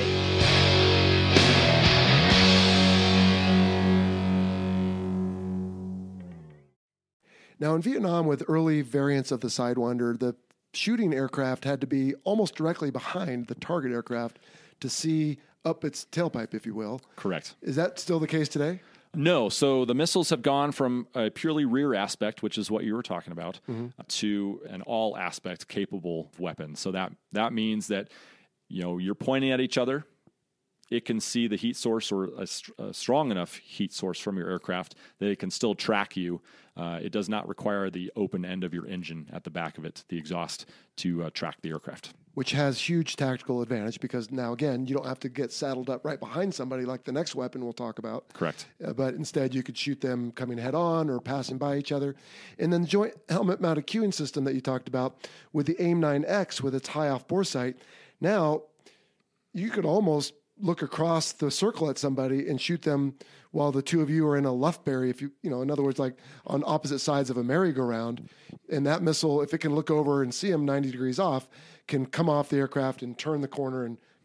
Now, in Vietnam, with early variants of the Sidewinder, the shooting aircraft had to be almost directly behind the target aircraft to see up its tailpipe, if you will. Correct. Is that still the case today? No. So the missiles have gone from a purely rear aspect, which is what you were talking about, Mm-hmm. to an all aspect capable weapon. So that, that means that, you know, you're pointing at each other. It can see the heat source or a, a strong enough heat source from your aircraft that it can still track you. Uh, it does not require the open end of your engine at the back of it, the exhaust, to uh, track the aircraft. Which has huge tactical advantage because now, again, you don't have to get saddled up right behind somebody like the next weapon we'll talk about. Correct. Uh, but instead, you could shoot them coming head on or passing by each other. And then the joint helmet-mounted cueing system that you talked about with the AIM nine X with its high-off bore sight, now you could almost look across the circle at somebody and shoot them while the two of you are in a luftberry, if you, you know, in other words, like on opposite sides of a merry-go-round. And that missile, if it can look over and see them ninety degrees off, can come off the aircraft and turn the corner and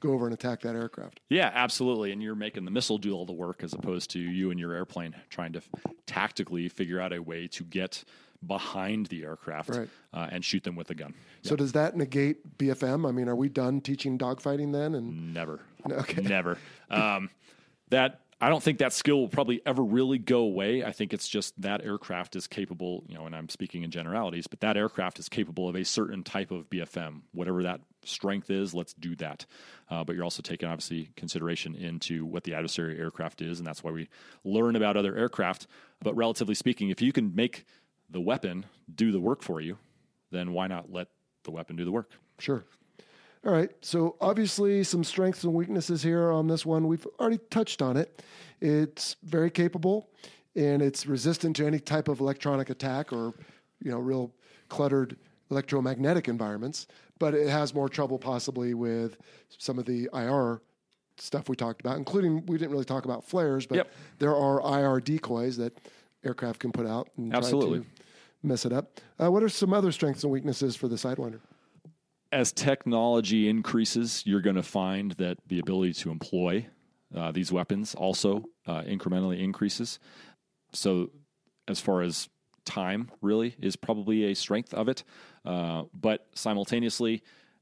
go over and attack that aircraft. Yeah, absolutely. And you're making the missile do all the work as opposed to you and your airplane trying to f- tactically figure out a way to get behind the aircraft Right. uh, and shoot them with a gun. So does that negate B F M? I mean, are we done teaching dogfighting then? And Never. Okay. Never. Um, that I don't think that skill will probably ever really go away. I think it's just that aircraft is capable, you know, and I'm speaking in generalities, but that aircraft is capable of a certain type of B F M. Whatever that strength is, let's do that. Uh, but you're also taking, obviously, consideration into what the adversary aircraft is, and that's why we learn about other aircraft. But relatively speaking, if you can make the weapon do the work for you, then why not let the weapon do the work? Sure. All right. So obviously some strengths and weaknesses here on this one. We've already touched on it. It's very capable and it's resistant to any type of electronic attack or, you know, real cluttered electromagnetic environments, but it has more trouble possibly with some of the I R stuff we talked about, including, we didn't really talk about flares, but Yep. there are I R decoys that aircraft can put out and Absolutely. try to mess it up. Uh, what are some other strengths and weaknesses for the Sidewinder? As technology increases, you're going to find that the ability to employ uh, these weapons also uh, incrementally increases. So as far as time really is probably a strength of it. Uh, but simultaneously,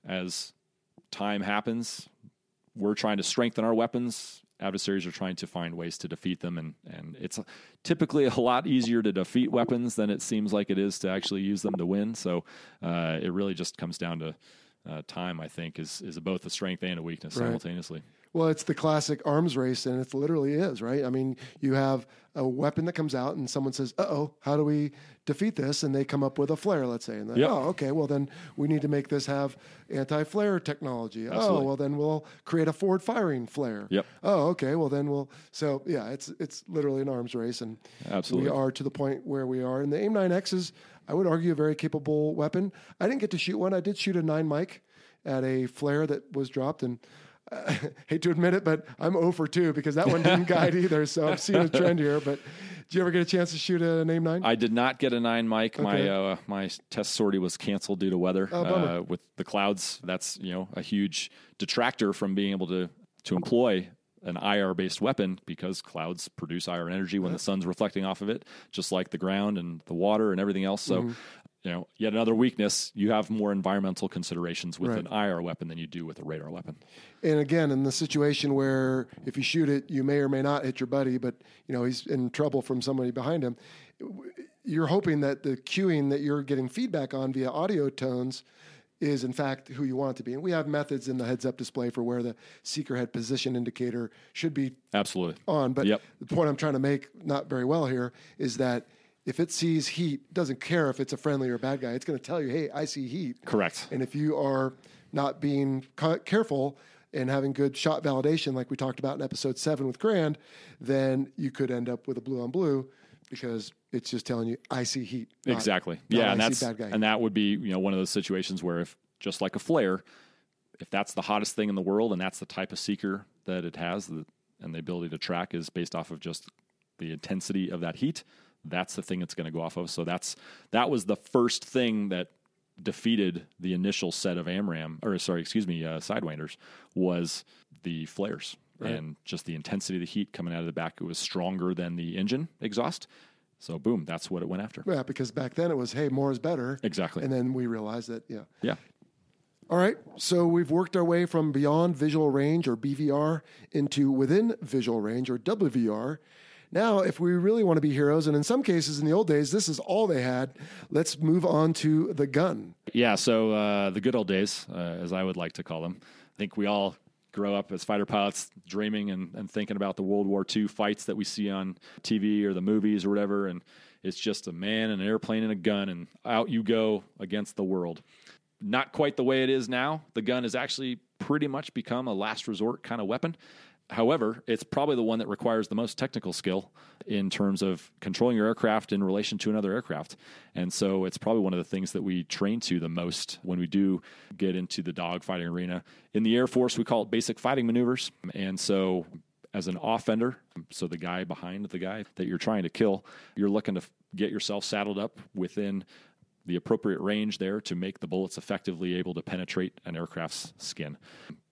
as time happens, we're trying to strengthen our weapons. Adversaries are trying to find ways to defeat them, and, and it's typically a lot easier to defeat weapons than it seems like it is to actually use them to win. So uh, it really just comes down to uh, time, I think, is is both a strength and a weakness Right. simultaneously. Well, it's the classic arms race, and it literally is, right? I mean, you have a weapon that comes out, and someone says, uh-oh, how do we defeat this? And they come up with a flare, let's say. And then, Yep. oh, okay, well, then we need to make this have anti-flare technology. Oh, Absolutely. well, then we'll create a forward-firing flare. Yep. Oh, okay, well, then we'll... So, yeah, it's it's literally an arms race, and Absolutely. we are to the point where we are. And the AIM nine X is, I would argue, a very capable weapon. I didn't get to shoot one. I did shoot a nine mic at a flare that was dropped, and I hate to admit it, but I'm zero for two because that one didn't guide either. So I'm seeing a trend here. But did you ever get a chance to shoot a AIM nine? I did not get a nine mic. Okay. My uh, my test sortie was canceled due to weather. Oh, bummer. uh, with the clouds, that's you know a huge detractor from being able to to employ an I R based weapon because clouds produce I R energy when the sun's reflecting off of it, just like the ground and the water and everything else. So. Mm-hmm. You know, yet another weakness, you have more environmental considerations with Right. an I R weapon than you do with a radar weapon. And again, in the situation where if you shoot it, you may or may not hit your buddy, but you know he's in trouble from somebody behind him. You're hoping that the cueing that you're getting feedback on via audio tones is in fact who you want it to be. And we have methods in the heads-up display for where the seeker head position indicator should be Absolutely. on. But Yep. the point I'm trying to make, not very well here, is that if it sees heat, it doesn't care if it's a friendly or a bad guy. It's going to tell you, hey, I see heat. Correct. And if you are not being ca- careful and having good shot validation, like we talked about in episode seven with Grand, then you could end up with a blue on blue because it's just telling you, I see heat. not- Exactly. not Yeah, I and see that's bad guy. and that would be you know one of those situations where if just like a flare, if that's the hottest thing in the world and that's the type of seeker that it has, the, and the ability to track is based off of just the intensity of that heat, that's the thing it's going to go off of. So that's that was the first thing that defeated the initial set of AMRAAM, or sorry, excuse me, uh, Sidewinders, was the flares. Right. And just the intensity of the heat coming out of the back. It was stronger than the engine exhaust. So boom, that's what it went after. Yeah, because back then it was, hey, more is better. Exactly. And then we realized that, yeah. Yeah. All right, so we've worked our way from beyond visual range, or B V R, into within visual range, or W V R. Now, if we really want to be heroes, and in some cases in the old days, this is all they had, let's move on to the gun. Yeah, so uh, the good old days, uh, as I would like to call them. I think we all grow up as fighter pilots dreaming and, and thinking about the World War Two fights that we see on T V or the movies or whatever, and it's just a man and an airplane and a gun, and out you go against the world. Not quite the way it is now. The gun has actually pretty much become a last resort kind of weapon. However, it's probably the one that requires the most technical skill in terms of controlling your aircraft in relation to another aircraft. And so it's probably one of the things that we train to the most when we do get into the dogfighting arena. In the Air Force, we call it basic fighting maneuvers. And so as an offender, so the guy behind the guy that you're trying to kill, you're looking to get yourself saddled up within the appropriate range there to make the bullets effectively able to penetrate an aircraft's skin.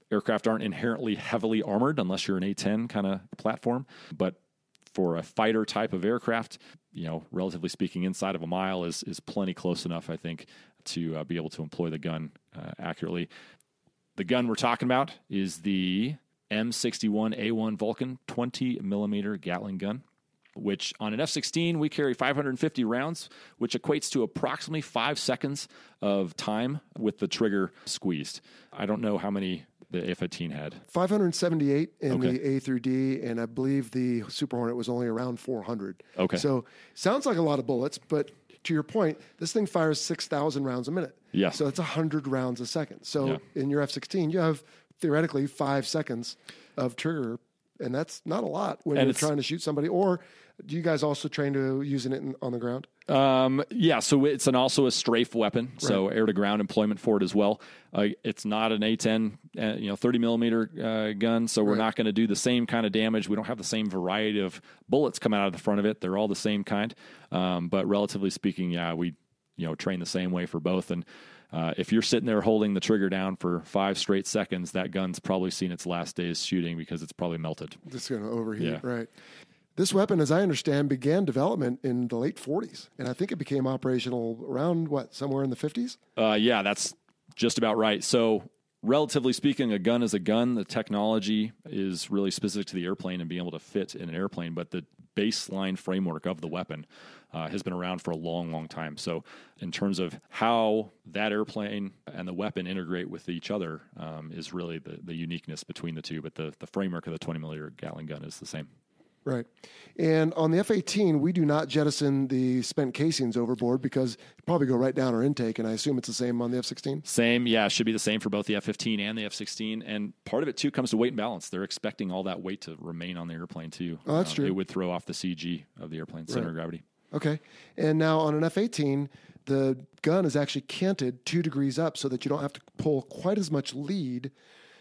aircraft aren't inherently heavily armored unless you're an A ten kind of platform. But for a fighter type of aircraft, you know, relatively speaking, inside of a mile is is plenty close enough, I think, to uh, be able to employ the gun uh, accurately. The gun we're talking about is the M sixty-one A one Vulcan twenty millimeter Gatling gun, which on an F sixteen, we carry five hundred fifty rounds, which equates to approximately five seconds of time with the trigger squeezed. I don't know how many the F eighteen had. five hundred seventy-eight in Okay. the A through D, and I believe the Super Hornet was only around four hundred. Okay. So sounds like a lot of bullets, but to your point, this thing fires six thousand rounds a minute. Yeah. So it's one hundred rounds a second. So Yeah. in your F sixteen, you have theoretically five seconds of trigger, and that's not a lot when And you're it's- trying to shoot somebody. Or do you guys also train to using it in, on the ground? Um, yeah, so it's an also a strafe weapon, so air to ground employment for it as well. Uh, it's not an A ten, uh, you know, thirty millimeter uh, gun, so we're Right. not going to do the same kind of damage. We don't have the same variety of bullets coming out of the front of it. They're all the same kind, um, but relatively speaking, yeah, we you know train the same way for both. And uh, if you're sitting there holding the trigger down for five straight seconds, that gun's probably seen its last days shooting because it's probably melted. It's going to overheat, Yeah. right? This weapon, as I understand, began development in the late forties, and I think it became operational around, what, somewhere in the fifties? Uh, yeah, that's just about right. So, relatively speaking, a gun is a gun. The technology is really specific to the airplane and being able to fit in an airplane, but the baseline framework of the weapon uh, has been around for a long, long time. So, in terms of how that airplane and the weapon integrate with each other, um, is really the, the uniqueness between the two. But the, the framework of the twenty millimeter Gatling gun is the same. Right. And on the F eighteen, we do not jettison the spent casings overboard because it'd probably go right down our intake, and I assume it's the same on the F sixteen? Same, yeah, it should be the same for both the F fifteen and the F sixteen. And part of it, too, comes to weight and balance. They're expecting all that weight to remain on the airplane, too. Oh, that's Um, true. It would throw off the C G of the airplane, center Right. of gravity. Okay. And now on an F eighteen, the gun is actually canted two degrees up so that you don't have to pull quite as much lead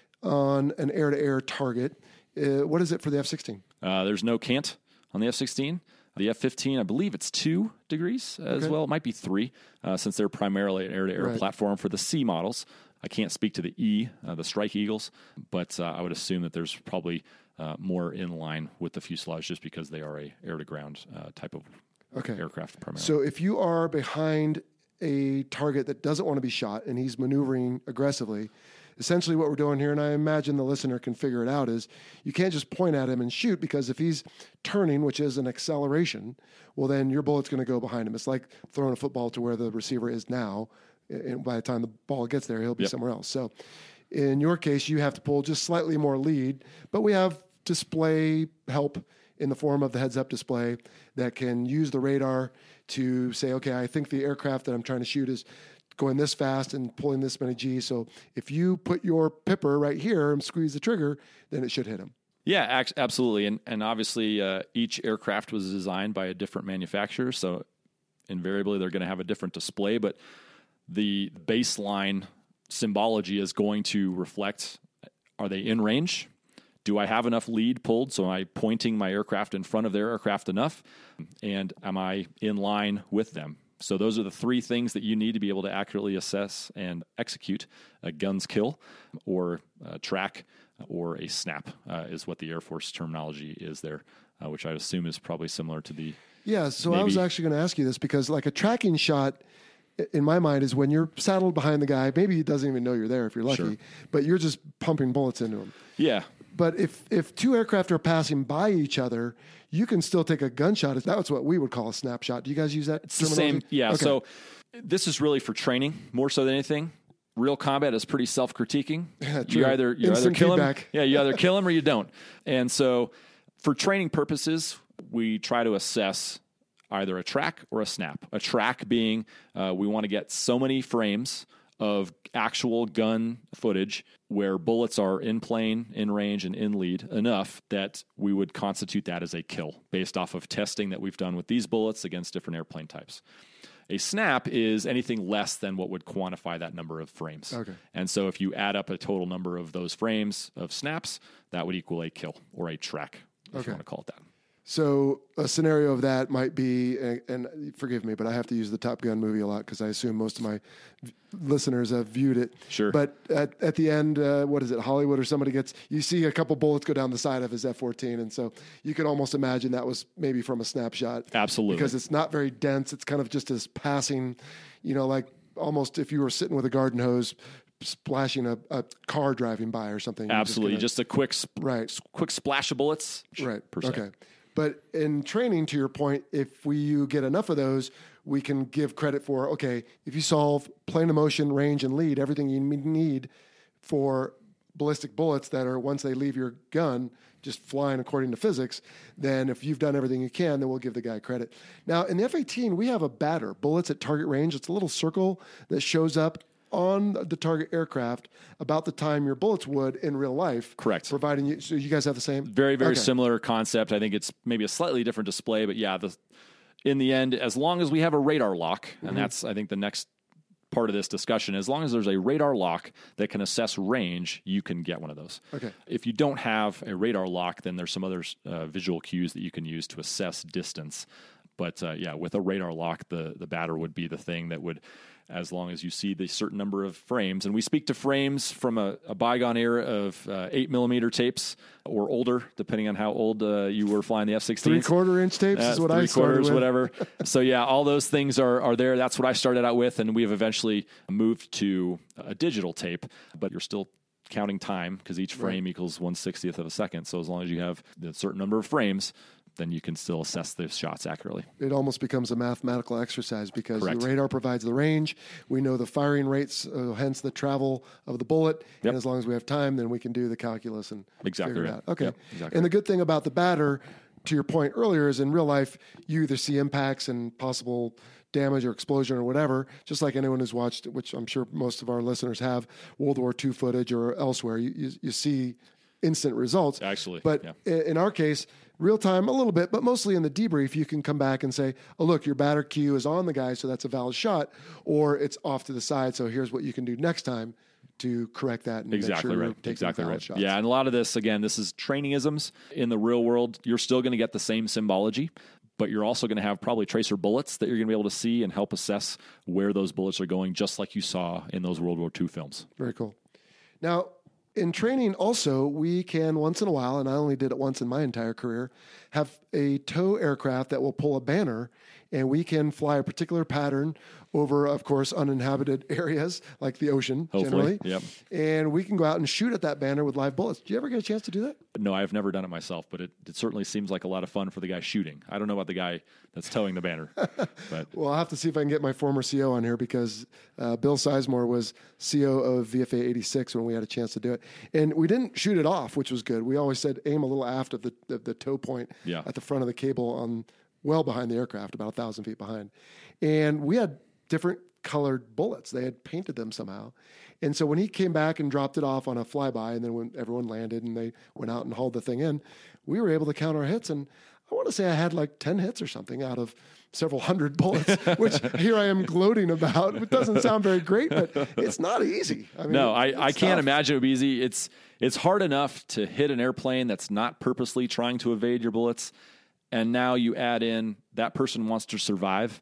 on an air-to-air target. Uh, what is it for the F sixteen? Uh, there's no cant on the F sixteen. The F fifteen, I believe it's two degrees as Okay. well. It might be three, uh, since they're primarily an air-to-air Right. platform for the C models. I can't speak to the E, uh, the Strike Eagles, but uh, I would assume that there's probably uh, more in line with the fuselage just because they are a air-to-ground uh, type of Okay. aircraft primarily. So if you are behind a target that doesn't want to be shot and he's maneuvering aggressively, essentially what we're doing here, and I imagine the listener can figure it out, is you can't just point at him and shoot, because if he's turning, which is an acceleration, well, then your bullet's going to go behind him. It's like throwing a football to where the receiver is now, and by the time the ball gets there, he'll be Yep. somewhere else. So in your case, you have to pull just slightly more lead, but we have display help in the form of the heads-up display that can use the radar to say, okay, I think the aircraft that I'm trying to shoot is going this fast and pulling this many G's. So if you put your pipper right here and squeeze the trigger, then it should hit him. Yeah, ac- absolutely. And and obviously, uh, each aircraft was designed by a different manufacturer, so invariably they're going to have a different display, but the baseline symbology is going to reflect, are they in range? Do I have enough lead pulled? So am I pointing my aircraft in front of their aircraft enough? And am I in line with them? So those are the three things that you need to be able to accurately assess and execute a gun's kill, or a track, or a snap, uh, is what the Air Force terminology is there, uh, which I assume is probably similar to the... Yeah, so I was Maybe. actually going to ask you this, because like a tracking shot, i- in my mind, is when you're saddled behind the guy. Maybe he doesn't even know you're there if you're lucky, Sure. but you're just pumping bullets into him. Yeah, But if, if two aircraft are passing by each other, you can still take a gunshot. That's what we would call a snapshot. Do you guys use that it's the same. terminology? Yeah, Okay. so this is really for training more so than anything. Real combat is pretty self-critiquing. Yeah, true. You either you either Instant kill him, feedback. yeah, you either kill him or you don't. And so, for training purposes, we try to assess either a track or a snap. A track being uh, we want to get so many frames of actual gun footage where bullets are in plane, in range, and in lead enough that we would constitute that as a kill based off of testing that we've done with these bullets against different airplane types. A snap is anything less than what would quantify that number of frames. Okay. And so if you add up a total number of those frames of snaps, that would equal a kill or a track, if Okay. you want to call it that. So a scenario of that might be, and, and forgive me, but I have to use the Top Gun movie a lot because I assume most of my v- listeners have viewed it. Sure. But at, at the end, uh, what is it, Hollywood or somebody gets, you see a couple bullets go down the side of his F fourteen. And so you could almost imagine that was maybe from a snapshot. Absolutely. Because it's not very dense. It's kind of just this passing, you know, like almost if you were sitting with a garden hose, splashing a, a car driving by or something. Absolutely. Just, just a quick, sp- right. quick splash of bullets. Right. Per se. Okay. But in training, to your point, if we you get enough of those, we can give credit for, okay, if you solve plane of motion, range, and lead, everything you need for ballistic bullets that are, once they leave your gun, just flying according to physics, then if you've done everything you can, then we'll give the guy credit. Now, in the F eighteen, we have a batter, bullets at target range. It's a little circle that shows up on the target aircraft about the time your bullets would in real life. Correct. Providing you, so you guys have the same? Very, very Okay. similar concept. I think it's maybe a slightly different display, but yeah, the, in the end, as long as we have a radar lock, and that's, I think, the next part of this discussion, as long as there's a radar lock that can assess range, you can get one of those. Okay. If you don't have a radar lock, then there's some other uh, visual cues that you can use to assess distance. But uh, yeah, with a radar lock, the, the batter would be the thing that would, as long as you see the certain number of frames. And we speak to frames from a, a bygone era of uh, eight millimeter tapes or older, depending on how old uh, you were flying the F sixteen. Three quarter inch tapes Uh, is what three I started quarters, with. whatever. So yeah, all those things are are there. That's what I started out with, and we have eventually moved to a digital tape. But you're still counting time because each frame Right. equals one sixtieth of a second. So as long as you have a certain number of frames, then you can still assess those shots accurately. It almost becomes a mathematical exercise because Correct. the radar provides the range. We know the firing rates, uh, hence the travel of the bullet. Yep. And as long as we have time, then we can do the calculus and Exactly figure it right. out. Okay. Yep, exactly And the good thing about the batter, to your point earlier, is in real life, you either see impacts and possible damage or explosion or whatever, just like anyone who's watched, which I'm sure most of our listeners have, World War Two footage or elsewhere, you, you, you see instant results. Actually, But yeah. i- in our case, real time a little bit, but mostly in the debrief, you can come back and say, oh, look, your batter cue is on the guy, so that's a valid shot, or it's off to the side, so here's what you can do next time to correct that and Exactly make sure you're right. taking Exactly valid right. shots. Yeah, and a lot of this, again, this is trainingisms. In the real world, you're still going to get the same symbology, but you're also going to have probably tracer bullets that you're going to be able to see and help assess where those bullets are going, just like you saw in those World War Two films. Very cool. Now, in training also, we can once in a while, and I only did it once in my entire career, have a tow aircraft that will pull a banner, and we can fly a particular pattern over, of course, uninhabited areas like the ocean, Hopefully, generally. yep. And we can go out and shoot at that banner with live bullets. Did you ever get a chance to do that? No, I've never done it myself, but it, it certainly seems like a lot of fun for the guy shooting. I don't know about the guy that's towing the banner, but Well, I'll have to see if I can get my former C O on here because uh, Bill Sizemore was C O of V F A eighty-six when we had a chance to do it. And we didn't shoot it off, which was good. We always said aim a little aft of the, of the tow point Yeah. at the front of the cable on well behind the aircraft, about a thousand feet behind. And we had different colored bullets. They had painted them somehow. And so when he came back and dropped it off on a flyby, and then when everyone landed and they went out and hauled the thing in, we were able to count our hits. And I want to say I had like ten hits or something out of several hundred bullets, which here I am gloating about. It doesn't sound very great, but it's not easy. I mean, no, I, it's I can't tough. imagine it would be easy. It's it's hard enough to hit an airplane that's not purposely trying to evade your bullets, and now you add in that person wants to survive.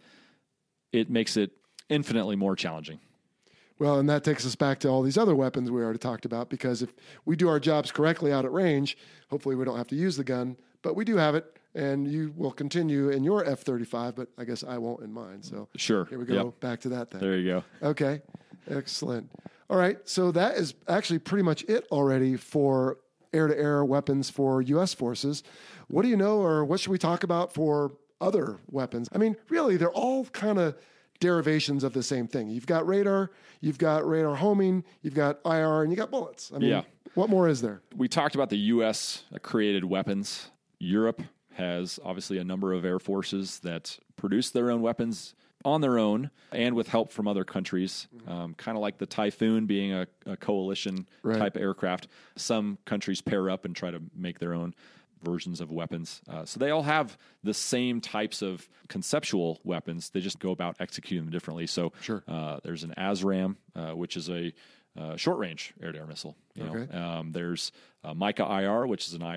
It makes it infinitely more challenging. Well, and that takes us back to all these other weapons we already talked about, because if we do our jobs correctly out at range, hopefully we don't have to use the gun, but we do have it, and you will continue in your F thirty-five, but I guess I won't in mine. So Sure. here we go, Yep. back to that then. There you go. Okay, excellent. All right, so that is actually pretty much it already for air-to-air weapons for U S forces. What do you know, or what should we talk about for other weapons? I mean, really, they're all kind of derivations of the same thing. You've got radar, you've got radar homing, you've got I R, and you got bullets. I mean, Yeah. what more is there? We talked about the U S created weapons. Europe has obviously a number of air forces that produce their own weapons on their own and with help from other countries, um, kind of like the Typhoon being a, a coalition Right. type aircraft. Some countries pair up and try to make their own versions of weapons. Uh, so they all have the same types of conceptual weapons. They just go about executing them differently. So Sure. uh, there's an ASRAAM, uh, which is a uh, short-range air-to-air missile. You Okay. know? Um, there's uh, Mica I R, which is an I R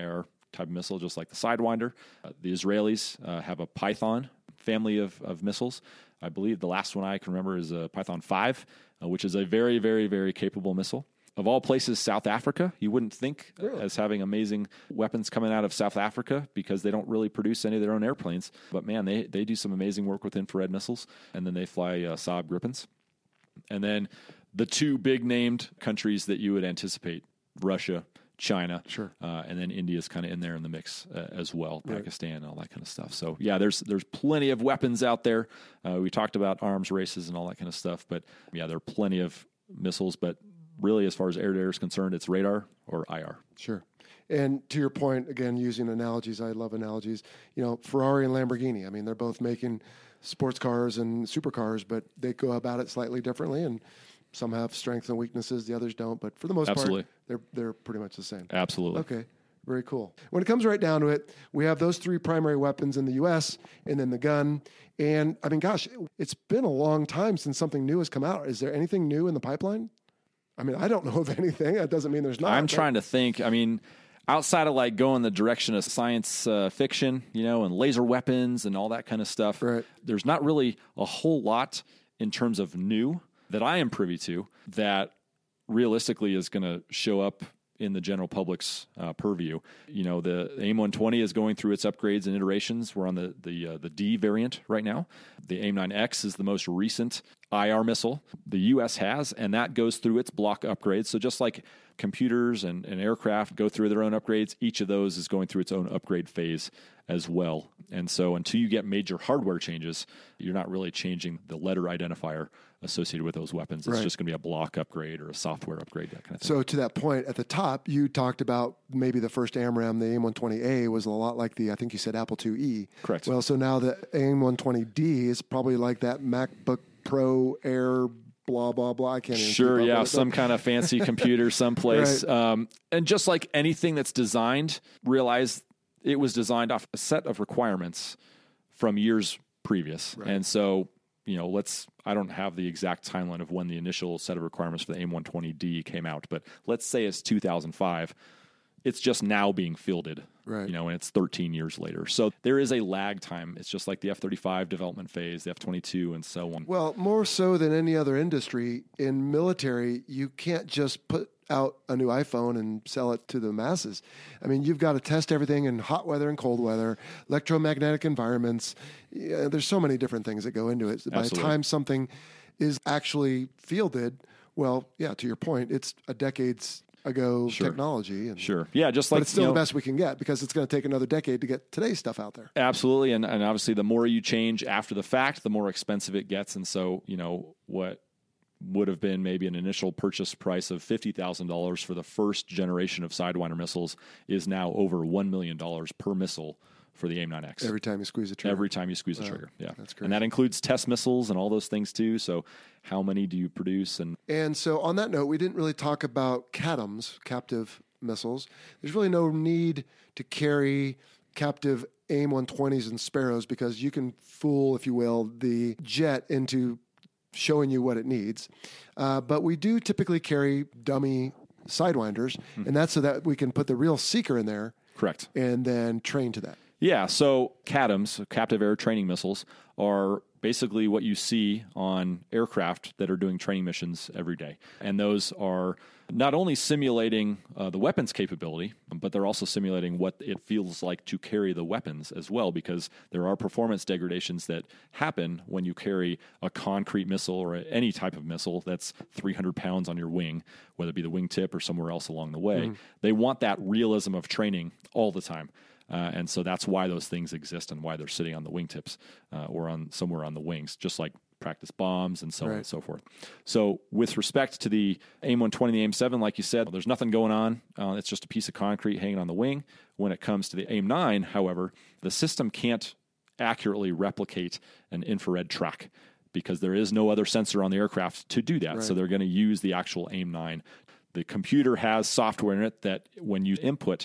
type of missile, just like the Sidewinder. Uh, the Israelis uh, have a Python family of, of missiles. I believe the last one I can remember is a Python five, uh, which is a very, very, very capable missile. Of all places, South Africa, you wouldn't think really? as having amazing weapons coming out of South Africa because they don't really produce any of their own airplanes. But man, they, they do some amazing work with infrared missiles, and then they fly uh, Saab Gripens. And then the two big named countries that you would anticipate, Russia, China, sure, uh, and then India's kind of in there in the mix uh, as well, right. Pakistan, all that kind of stuff. So yeah, there's there's plenty of weapons out there. Uh, we talked about arms races and all that kind of stuff, but yeah, there are plenty of missiles. But really, as far as air-to-air is concerned, it's radar or I R. Sure. And to your point, again, using analogies, I love analogies. You know, Ferrari and Lamborghini. I mean, they're both making sports cars and supercars, but they go about it slightly differently, and some have strengths and weaknesses, the others don't. But for the most Absolutely. part, they're they're pretty much the same. Absolutely. Okay. Very cool. When it comes right down to it, we have those three primary weapons in the U S and then the gun. And I mean, gosh, it's been a long time since something new has come out. Is there anything new in the pipeline? I mean, I don't know of anything. That doesn't mean there's not. I'm but... trying to think. I mean, outside of like going the direction of science uh, fiction, you know, and laser weapons and all that kind of stuff, right. There's not really a whole lot in terms of new that I am privy to that realistically is going to show up in the general public's uh, purview. You know, the AIM one twenty is going through its upgrades and iterations. We're on the the uh, the D variant right now. The AIM nine X is the most recent I R missile the U S has, and that goes through its block upgrades. So just like computers and, and aircraft go through their own upgrades, each of those is going through its own upgrade phase as well. And so until you get major hardware changes, you're not really changing the letter identifier associated with those weapons. It's right. just going to be a block upgrade or a software upgrade, that kind of thing. So to that point, at the top, you talked about maybe the first AMRAAM, the AIM one twenty A, was a lot like the, I think you said Apple two E. Correct. Well, so now the AIM one twenty D is probably like that MacBook Pro Air blah, blah, blah. I can't even Sure, yeah, it, some kind of fancy computer someplace. Right. Um, and just like anything that's designed, realize it was designed off a set of requirements from years previous. Right. And so, you know, let's, I don't have the exact timeline of when the initial set of requirements for the AIM one twenty D came out, but let's say it's two thousand five. It's just now being fielded, right. you know, and it's thirteen years later. So there is a lag time. It's just like the F thirty-five development phase, the F twenty-two, and so on. Well, more so than any other industry, in military, you can't just put out a new iPhone and sell it to the masses. I mean, you've got to test everything in hot weather and cold weather, electromagnetic environments. Yeah, there's so many different things that go into it. By Absolutely. the time something is actually fielded, well, yeah, to your point, it's a decade's ago Sure. technology. And, Sure. Yeah, just like, but it's still you know, the best we can get because it's going to take another decade to get today's stuff out there. Absolutely. And, and obviously, the more you change after the fact, the more expensive it gets. And so, you know, what would have been maybe an initial purchase price of fifty thousand dollars for the first generation of Sidewinder missiles is now over one million dollars per missile for the AIM nine X. Every time you squeeze the trigger. Every time you squeeze the Wow. trigger. Yeah. That's great. And that includes test missiles and all those things too. So how many do you produce? And And so on that note, we didn't really talk about CATMs, captive missiles. There's really no need to carry captive AIM one twenties and Sparrows because you can fool, if you will, the jet into showing you what it needs. Uh, but we do typically carry dummy Sidewinders, mm-hmm. and that's so that we can put the real seeker in there. Correct. And then train to that. Yeah, so CATMs, captive air training missiles, are basically what you see on aircraft that are doing training missions every day. And those are not only simulating uh, the weapons capability, but they're also simulating what it feels like to carry the weapons as well, because there are performance degradations that happen when you carry a concrete missile or a, any type of missile that's three hundred pounds on your wing, whether it be the wingtip or somewhere else along the way. Mm-hmm. They want that realism of training all the time. Uh, and so that's why those things exist and why they're sitting on the wingtips uh, or on somewhere on the wings, just like practice bombs and so right. on and so forth. So with respect to the AIM one twenty and the AIM seven, like you said, there's nothing going on. Uh, it's just a piece of concrete hanging on the wing. When it comes to the AIM nine, however, the system can't accurately replicate an infrared track because there is no other sensor on the aircraft to do that. Right. So they're going to use the actual AIM nine. The computer has software in it that when you input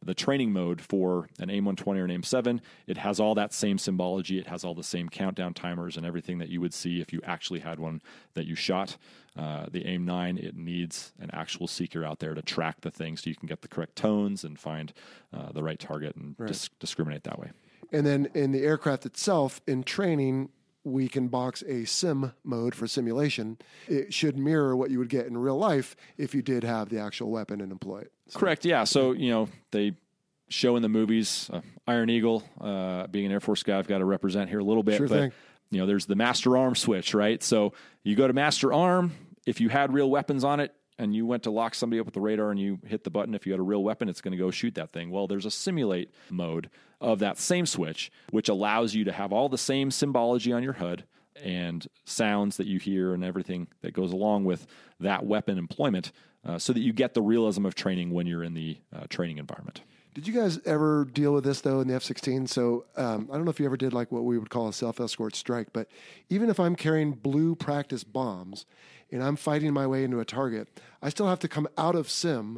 the training mode for an AIM one twenty or an AIM seven, it has all that same symbology. It has all the same countdown timers and everything that you would see if you actually had one that you shot. Uh, the AIM nine, it needs an actual seeker out there to track the thing so you can get the correct tones and find uh, the right target and right. dis- discriminate that way. And then in the aircraft itself, in training, we can box a sim mode for simulation. It should mirror what you would get in real life if you did have the actual weapon and employ it. So. Correct, yeah. So, you know, they show in the movies, uh, Iron Eagle, uh, being an Air Force guy, I've got to represent here a little bit. Sure but, thing. you know, there's the master arm switch, right? So you go to master arm, if you had real weapons on it, and you went to lock somebody up with the radar and you hit the button, if you had a real weapon, it's going to go shoot that thing. Well, there's a simulate mode of that same switch, which allows you to have all the same symbology on your H U D and sounds that you hear and everything that goes along with that weapon employment uh, so that you get the realism of training when you're in the uh, training environment. Did you guys ever deal with this, though, in the F sixteen? So um, I don't know if you ever did like what we would call a self-escort strike, but even if I'm carrying blue practice bombs and I'm fighting my way into a target, I still have to come out of sim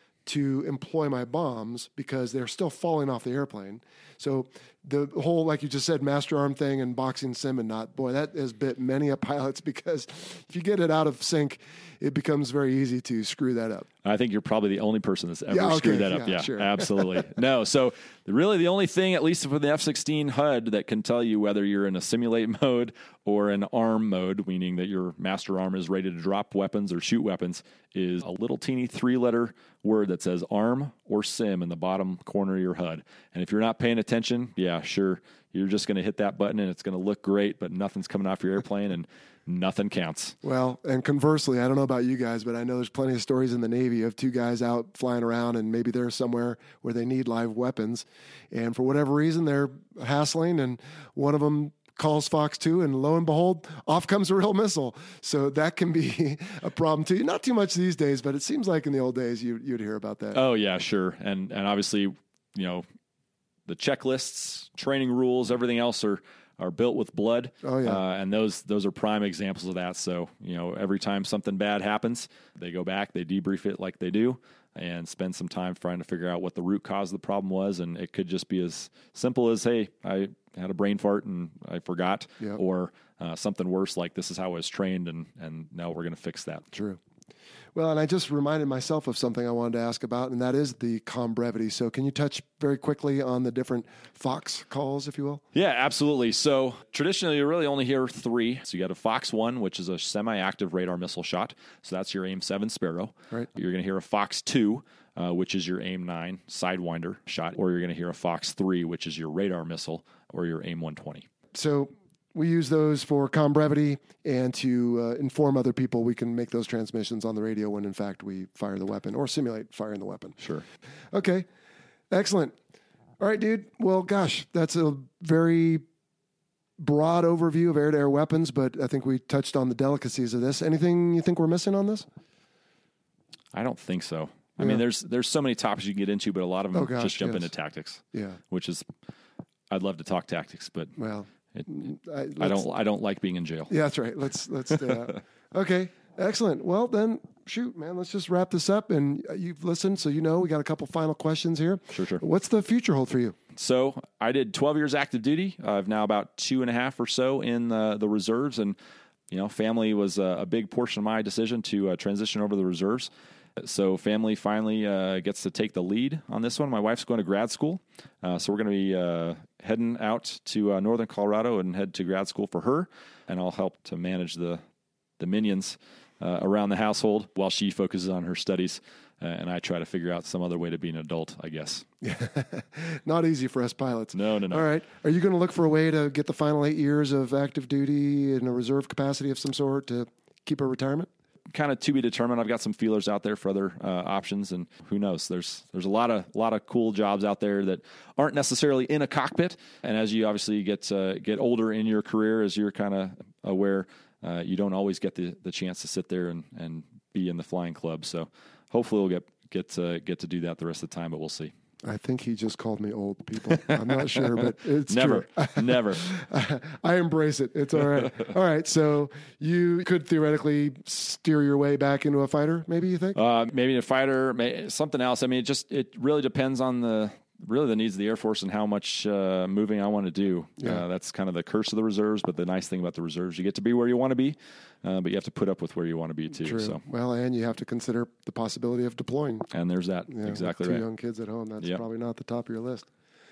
to employ my bombs because they're still falling off the airplane. So the whole, like you just said, master arm thing and boxing sim and not, boy, that has bit many a pilots because if you get it out of sync, it becomes very easy to screw that up. I think you're probably the only person that's ever yeah, okay, screwed that up. Yeah, Yeah, sure. absolutely. No, so really the only thing, at least for the F sixteen H U D, that can tell you whether you're in a simulate mode or an arm mode, meaning that your master arm is ready to drop weapons or shoot weapons, is a little teeny three-letter word that says arm or sim in the bottom corner of your H U D. And if you're not paying attention, yeah, sure, you're just going to hit that button and it's going to look great, but nothing's coming off your airplane and nothing counts. Well, and conversely, I don't know about you guys, but I know there's plenty of stories in the Navy of two guys out flying around and maybe they're somewhere where they need live weapons. And for whatever reason, they're hassling and one of them calls Fox two and lo and behold, off comes a real missile. So that can be a problem too. Not too much these days, but it seems like in the old days you, you'd hear about that. Oh yeah, sure. And, and obviously, you know, the checklists, training rules, everything else are, are built with blood. Oh, yeah. Uh, and those those are prime examples of that. So, you know, every time something bad happens, they go back, they debrief it like they do, and spend some time trying to figure out what the root cause of the problem was. And it could just be as simple as, hey, I had a brain fart and I forgot, Yep. or uh, something worse like this is how I was trained, and, and now we're going to fix that. True. Well, and I just reminded myself of something I wanted to ask about, and that is the comm brevity. So can you touch very quickly on the different Fox calls, if you will? Yeah, absolutely. So traditionally, you really only hear three. So you got a Fox one, which is a semi-active radar missile shot. So that's your AIM seven Sparrow. Right. You're going to hear a Fox two, uh, which is your AIM nine Sidewinder shot. Or you're going to hear a Fox three, which is your radar missile, or your AIM one twenty. So we use those for comm brevity and to uh, inform other people we can make those transmissions on the radio when, in fact, we fire the weapon or simulate firing the weapon. Sure. Okay. Excellent. All right, dude. Well, gosh, that's a very broad overview of air-to-air weapons, but I think we touched on the delicacies of this. Anything you think we're missing on this? I don't think so. I Yeah. mean, there's there's so many topics you can get into, but a lot of them Oh, gosh, just jump yes. into tactics, Yeah. which is, I'd love to talk tactics, but Well, it, I, I let's- don't I don't like being in jail. Yeah, that's right. Let's let's stay out. Okay, excellent. Well, then, shoot, man, let's just wrap this up. And you've listened, so you know we got a couple final questions here. Sure, sure. What's the future hold for you? So I did twelve years active duty. I've now about two and a half or so in the, the reserves, and you know, family was a, a big portion of my decision to uh, transition over to the reserves. So family finally uh, gets to take the lead on this one. My wife's going to grad school, uh, so we're going to be uh, heading out to uh, northern Colorado and head to grad school for her, and I'll help to manage the the minions uh, around the household while she focuses on her studies, uh, and I try to figure out some other way to be an adult, I guess. Not easy for us pilots. No, no, no. All right. Are you going to look for a way to get the final eight years of active duty in a reserve capacity of some sort to keep a retirement? Kind of to be determined. I've got some feelers out there for other uh, options, and who knows? There's there's a lot of lot of cool jobs out there that aren't necessarily in a cockpit. And as you obviously get uh, get older in your career, as you're kind of aware, uh, you don't always get the, the chance to sit there and, and be in the flying club. So hopefully we'll get get uh, get to do that the rest of the time, but we'll see. I think he just called me old, people. I'm not sure, but it's never, true. never. I, I embrace it. It's all right. All right. So you could theoretically steer your way back into a fighter, maybe you think? Uh, maybe a fighter, may, something else. I mean, it just, it really depends on the, really the needs of the Air Force and how much uh, moving I want to do. Yeah. Uh, that's kind of the curse of the reserves, but the nice thing about the reserves, you get to be where you want to be, uh, but you have to put up with where you want to be too. True. So. Well, and you have to consider the possibility of deploying. And there's that. Yeah, exactly two right. young kids at home. That's Yep. probably not the top of your list.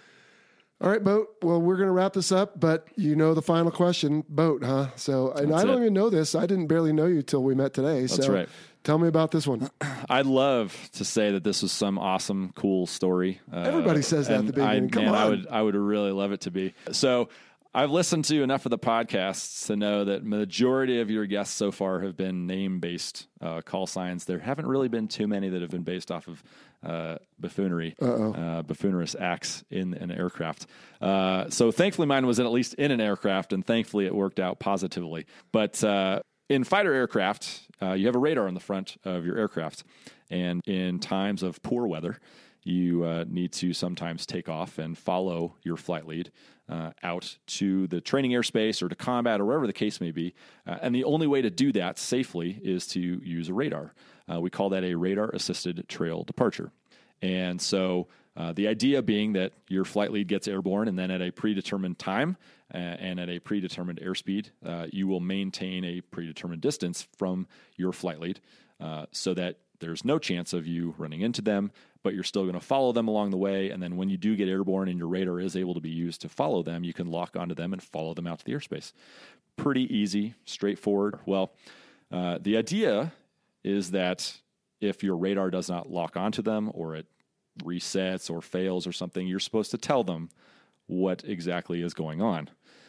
All right, Boat. Well, we're going to wrap this up, but you know the final question, Boat, huh? So, and That's I don't it. even know this. I didn't barely know you till we met today. That's so right. Tell me about this one. I'd love to say that this was some awesome, cool story. Uh, Everybody says that at and the beginning. I, Come man, on. I would, I would really love it to be. So I've listened to enough of the podcasts to know that majority of your guests so far have been name-based uh, call signs. There haven't really been too many that have been based off of uh, buffoonery, uh, buffoonerish acts in an aircraft. Uh, so thankfully mine was in, at least in an aircraft, and thankfully it worked out positively. But uh, in fighter aircraft, uh, you have a radar on the front of your aircraft. And in times of poor weather, you uh, need to sometimes take off and follow your flight lead uh, out to the training airspace or to combat or wherever the case may be. Uh, and the only way to do that safely is to use a radar. Uh, we call that a radar-assisted trail departure. And so uh, the idea being that your flight lead gets airborne, and then at a predetermined time uh, and at a predetermined airspeed, uh, you will maintain a predetermined distance from your flight lead uh, so that there's no chance of you running into them, but you're still going to follow them along the way. And then when you do get airborne and your radar is able to be used to follow them, you can lock onto them and follow them out to the airspace. Pretty easy, straightforward. Well, uh, the idea is that if your radar does not lock onto them or it resets or fails or something, you're supposed to tell them what exactly is going on.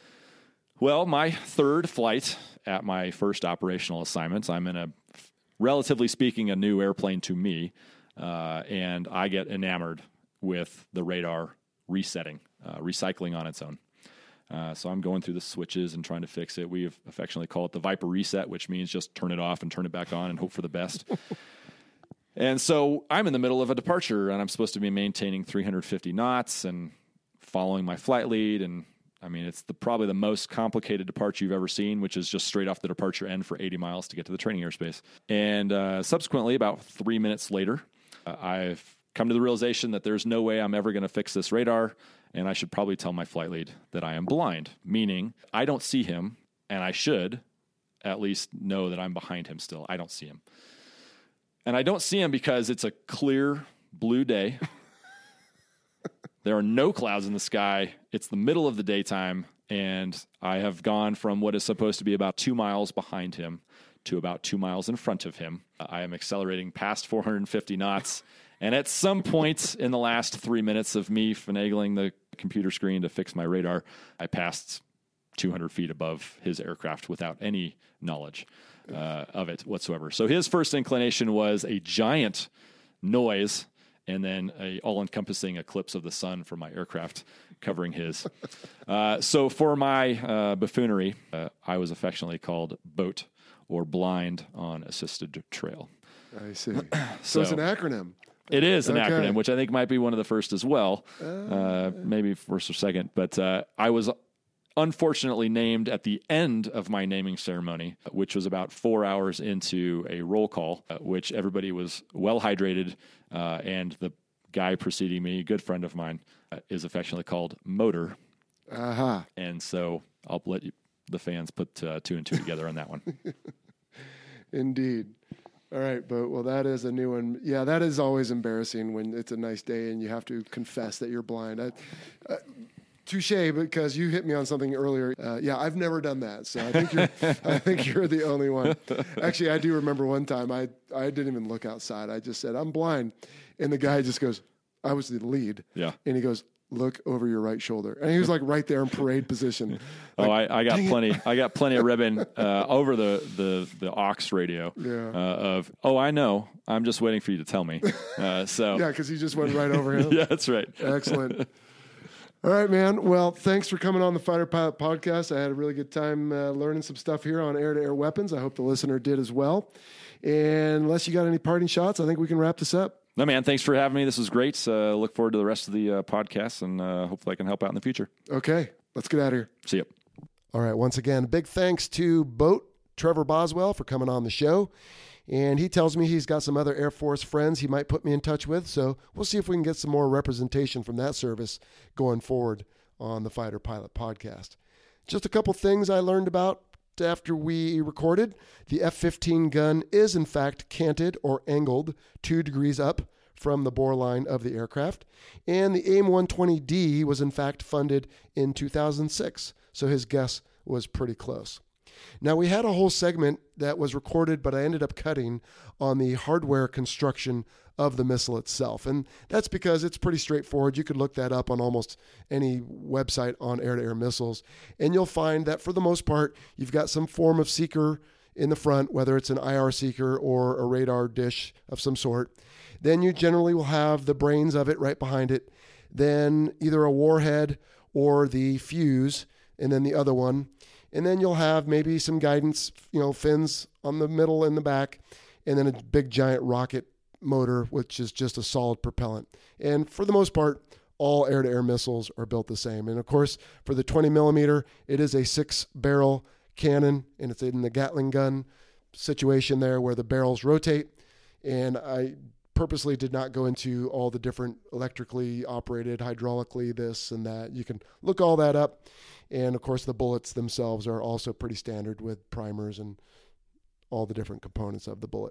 Well, my third flight at my first operational assignment, I'm in a, relatively speaking, a new airplane to me, uh, and I get enamored with the radar resetting, uh, recycling on its own. Uh, so I'm going through the switches and trying to fix it. We affectionately call it the Viper reset, which means just turn it off and turn it back on and hope for the best. And so I'm in the middle of a departure, and I'm supposed to be maintaining three hundred fifty knots and following my flight lead. And I mean, it's the, probably the most complicated departure you've ever seen, which is just straight off the departure end for eighty miles to get to the training airspace. And uh, subsequently, about three minutes later, uh, I've come to the realization that there's no way I'm ever going to fix this radar, and I should probably tell my flight lead that I am blind, meaning I don't see him, and I should at least know that I'm behind him still. I don't see him. And I don't see him because it's a clear blue day. There are no clouds in the sky. It's the middle of the daytime, and I have gone from what is supposed to be about two miles behind him to about two miles in front of him. I am accelerating past four hundred fifty knots, and at some point in the last three minutes of me finagling the computer screen to fix my radar, I passed two hundred feet above his aircraft without any knowledge uh, of it whatsoever. So his first inclination was a giant noise and then a all-encompassing eclipse of the sun from my aircraft covering his. Uh, so for my uh, buffoonery, uh, I was affectionately called Boat or Blind on Assisted Trail. I see. So, so it's an acronym. It is an Okay. acronym, which I think might be one of the first as well, uh, maybe first or second. But uh, I was unfortunately named at the end of my naming ceremony, which was about four hours into a roll call, uh, which everybody was well hydrated, uh, and the guy preceding me, a good friend of mine, uh, is affectionately called Motor. Aha. And so I'll let you, the fans put uh, two and two together on that one. Indeed. All right, but well, that is a new one. Yeah, that is always embarrassing when it's a nice day and you have to confess that you're blind. I, uh, touche, because you hit me on something earlier. Uh, yeah, I've never done that, so I think you're. I think you're the only one. Actually, I do remember one time I I didn't even look outside. I just said I'm blind, and the guy just goes, "I was the lead." Yeah, and he goes, "Look over your right shoulder," and he was like right there in parade position. Like, oh, I, I got plenty. It. I got plenty of ribbon uh, over the the the aux radio. Yeah. Uh, of oh, I know. I'm just waiting for you to tell me. Uh, so yeah, because he just went right over him. Yeah, that's right. Excellent. All right, man. Well, thanks for coming on the Fighter Pilot Podcast. I had a really good time uh, learning some stuff here on air-to-air weapons. I hope the listener did as well. And unless you got any parting shots, I think we can wrap this up. No, man, thanks for having me. This was great. Uh, look forward to the rest of the uh, podcast, and uh, hopefully I can help out in the future. Okay, let's get out of here. See you. All right, once again, big thanks to Boat Trevor Boswell for coming on the show. And he tells me he's got some other Air Force friends he might put me in touch with, so we'll see if we can get some more representation from that service going forward on the Fighter Pilot Podcast. Just a couple things I learned about after we recorded. The F fifteen gun is in fact canted or angled two degrees up from the bore line of the aircraft, and the AIM one twenty D was in fact funded in two thousand six, so his guess was pretty close. Now, we had a whole segment that was recorded, but I ended up cutting on the hardware construction of the missile itself. And that's because it's pretty straightforward. You could look that up on almost any website on air-to-air missiles. And you'll find that for the most part, you've got some form of seeker in the front, whether it's an I R seeker or a radar dish of some sort. Then you generally will have the brains of it right behind it. Then either a warhead or the fuse, and then the other one. And then you'll have maybe some guidance, you know, fins on the middle and the back, and then a big giant rocket motor, which is just a solid propellant. And for the most part, all air-to-air missiles are built the same. And of course, for the twenty millimeter, it is a six-barrel cannon, and it's in the Gatling gun situation there where the barrels rotate. And I purposely did not go into all the different electrically operated, hydraulically this and that. You can look all that up. And of course, the bullets themselves are also pretty standard with primers and all the different components of the bullet.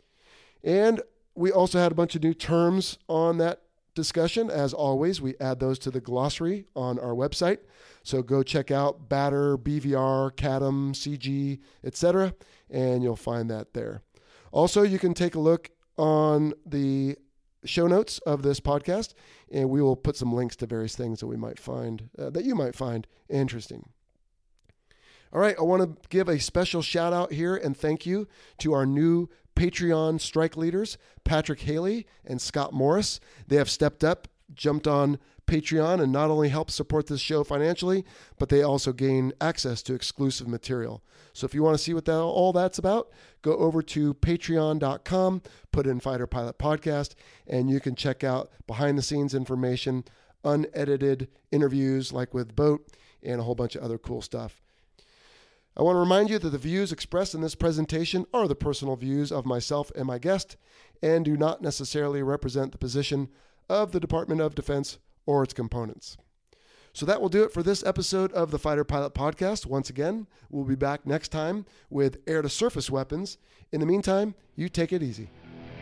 And we also had a bunch of new terms on that discussion. As always, we add those to the glossary on our website. So go check out batter, B V R, C A D M, C G, et cetera, and you'll find that there. Also, you can take a look on the show notes of this podcast, and we will put some links to various things that we might find, uh, that you might find interesting. All right, I want to give a special shout out here and thank you to our new Patreon strike leaders, Patrick Haley and Scott Morris. They have stepped up, jumped on Patreon, and not only help support this show financially, but they also gain access to exclusive material. So if you want to see what that, all that's about, go over to patreon dot com, put in Fighter Pilot Podcast, and you can check out behind-the-scenes information, unedited interviews like with Boat, and a whole bunch of other cool stuff. I want to remind you that the views expressed in this presentation are the personal views of myself and my guest, and do not necessarily represent the position of the Department of Defense or its components. So that will do it for this episode of the Fighter Pilot Podcast. Once again, we'll be back next time with air-to-surface weapons. In the meantime, you take it easy.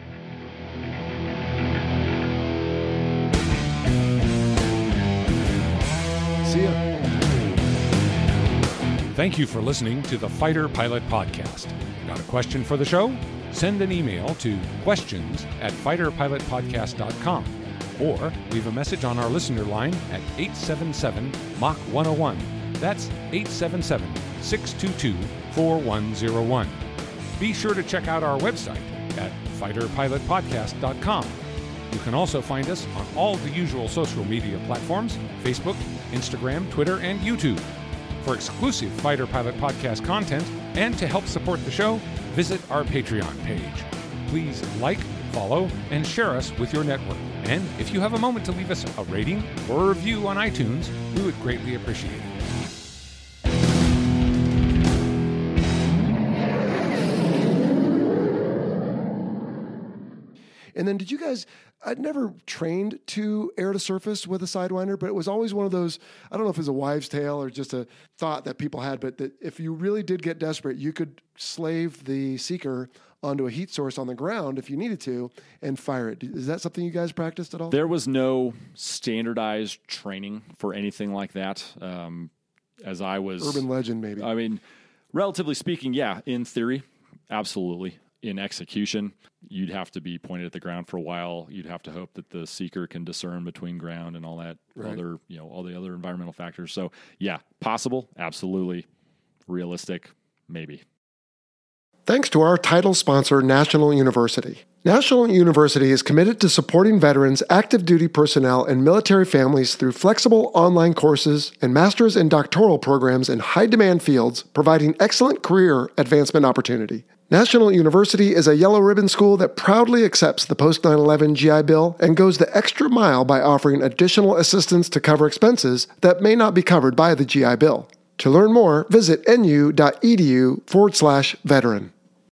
See ya. Thank you for listening to the Fighter Pilot Podcast. Got a question for the show? Send an email to questions at fighter pilot podcast dot com or leave a message on our listener line at eight seven seven M A C one oh one. That's eight seven seven, six two two, four one zero one. Be sure to check out our website at fighter pilot podcast dot com. You can also find us on all the usual social media platforms: Facebook, Instagram, Twitter, and YouTube. For exclusive Fighter Pilot Podcast content and to help support the show, visit our Patreon page. Please like, follow, and share us with your network. And if you have a moment to leave us a rating or a review on iTunes, we would greatly appreciate it. And then did you guys, I'd never trained to air to surface with a Sidewinder, but it was always one of those, I don't know if it was a wives' tale or just a thought that people had, but that if you really did get desperate, you could slave the seeker onto a heat source on the ground if you needed to and fire it. Is that something you guys practiced at all? There was no standardized training for anything like that. Um, as I was... Urban legend, maybe. I mean, relatively speaking, yeah, in theory, absolutely. In execution, you'd have to be pointed at the ground for a while. You'd have to hope that the seeker can discern between ground and all that right. other, you know, all the other environmental factors. So, yeah, possible, absolutely. Realistic, maybe. Thanks to our title sponsor, National University. National University is committed to supporting veterans, active duty personnel, and military families through flexible online courses and master's and doctoral programs in high-demand fields, providing excellent career advancement opportunity. National University is a yellow ribbon school that proudly accepts the post nine eleven G I Bill and goes the extra mile by offering additional assistance to cover expenses that may not be covered by the G I Bill. To learn more, visit nu.edu forward slash veteran.